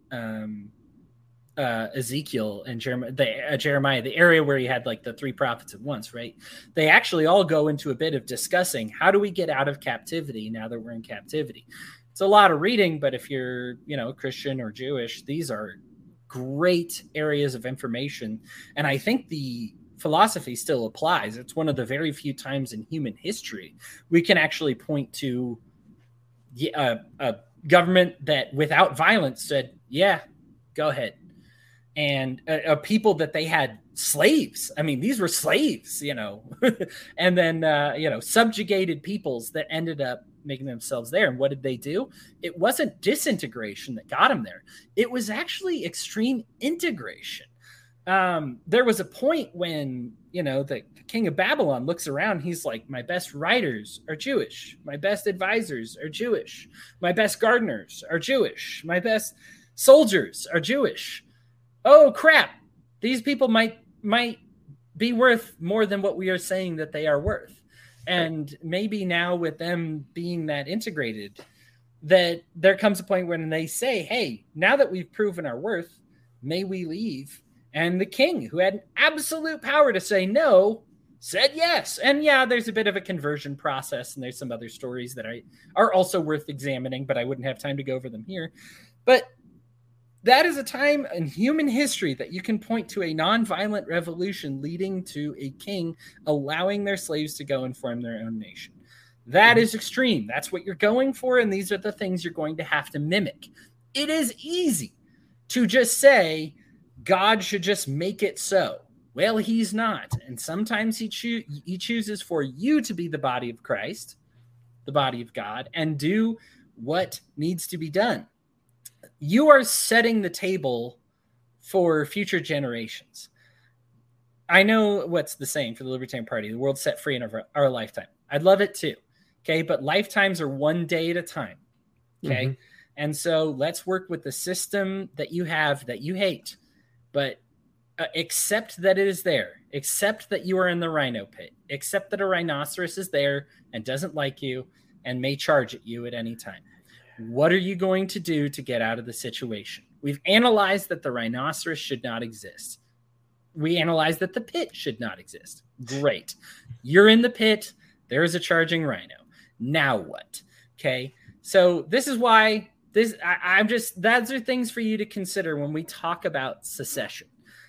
[SPEAKER 4] Ezekiel and Jeremiah, the area where he had like the three prophets at once, right? They actually all go into a bit of discussing how do we get out of captivity now that we're in captivity. It's a lot of reading, but if you're, Christian or Jewish, these are great areas of information. And I think the philosophy still applies. It's one of the very few times in human history we can actually point to a government that without violence said, yeah, go ahead. And a people that they had slaves. I mean, these were slaves, and then, subjugated peoples that ended up making themselves there. And what did they do? It wasn't disintegration that got them there. It was actually extreme integration. There was a point when, the king of Babylon looks around. He's like, my best writers are Jewish. My best advisors are Jewish. My best gardeners are Jewish. My best soldiers are Jewish. Oh, crap. These people might be worth more than what we are saying that they are worth. And maybe now with them being that integrated, that there comes a point when they say, hey, now that we've proven our worth, may we leave? And the king, who had absolute power to say no, said yes. And yeah, there's a bit of a conversion process, and there's some other stories that are also worth examining, but I wouldn't have time to go over them here. But that is a time in human history that you can point to a nonviolent revolution leading to a king allowing their slaves to go and form their own nation. That is extreme. That's what you're going for, and these are the things you're going to have to mimic. It is easy to just say, God should just make it so. Well, he's not. And sometimes he chooses for you to be the body of Christ, the body of God, and do what needs to be done. You are setting the table for future generations. I know what's the saying for the Libertarian Party, the world's set free in our lifetime. I'd love it too. Okay. But lifetimes are one day at a time. Okay. Mm-hmm. And so let's work with the system that you have that you hate, but accept that it is there. Accept that you are in the rhino pit. Accept that a rhinoceros is there and doesn't like you. and may charge at you at any time. What are you going to do to get out of the situation? We've analyzed that the rhinoceros should not exist. We analyzed that the pit should not exist. Great. You're in the pit. There's a charging rhino. Now what? Okay. So this is why those are things for you to consider when we talk about secession.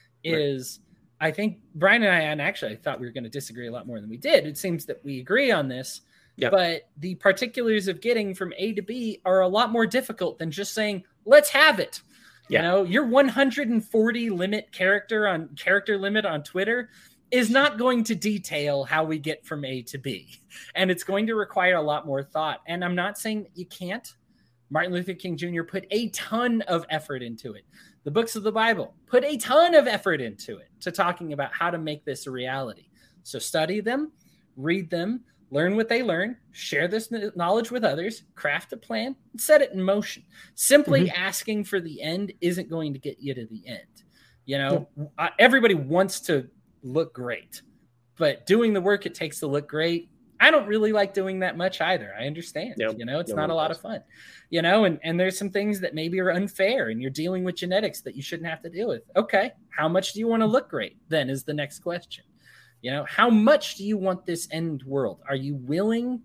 [SPEAKER 4] Is I think Brian and I, and actually I thought we were going to disagree a lot more than we did. It seems that we agree on this, but the particulars of getting from A to B are a lot more difficult than just saying, let's have it. You know, your 140 character limit on Twitter is not going to detail how we get from A to B. And it's going to require a lot more thought. And I'm not saying that you can't. Martin Luther King Jr. put a ton of effort into it. The books of the Bible put a ton of effort into it, to talking about how to make this a reality. So study them, read them, learn what they learn, share this knowledge with others, craft a plan, and set it in motion. Simply asking for the end isn't going to get you to the end. You know, everybody wants to look great, but doing the work it takes to look great, I don't really like doing that much either. I understand, you know, it's not a lot of fun, you know, and there's some things that maybe are unfair and you're dealing with genetics that you shouldn't have to deal with. Okay. How much do you want to look great? Then is the next question. You know, how much do you want this end world? Are you willing?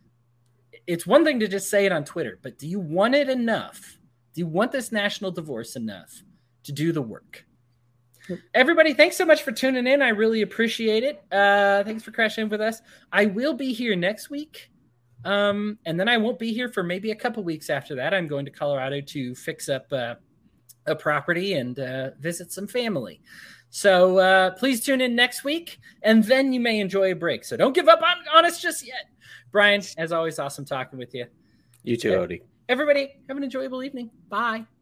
[SPEAKER 4] It's one thing to just say it on Twitter, but do you want it enough? Do you want this national divorce enough to do the work? Everybody, thanks so much for tuning in. I really appreciate it. Thanks for crashing in with us. I will be here next week. And then I won't be here for maybe a couple weeks after that. I'm going to Colorado to fix up a property and visit some family. So please tune in next week, and then you may enjoy a break. So don't give up on us just yet. Brian, as always, awesome talking with you.
[SPEAKER 5] You too, Odie.
[SPEAKER 4] Everybody, have an enjoyable evening. Bye.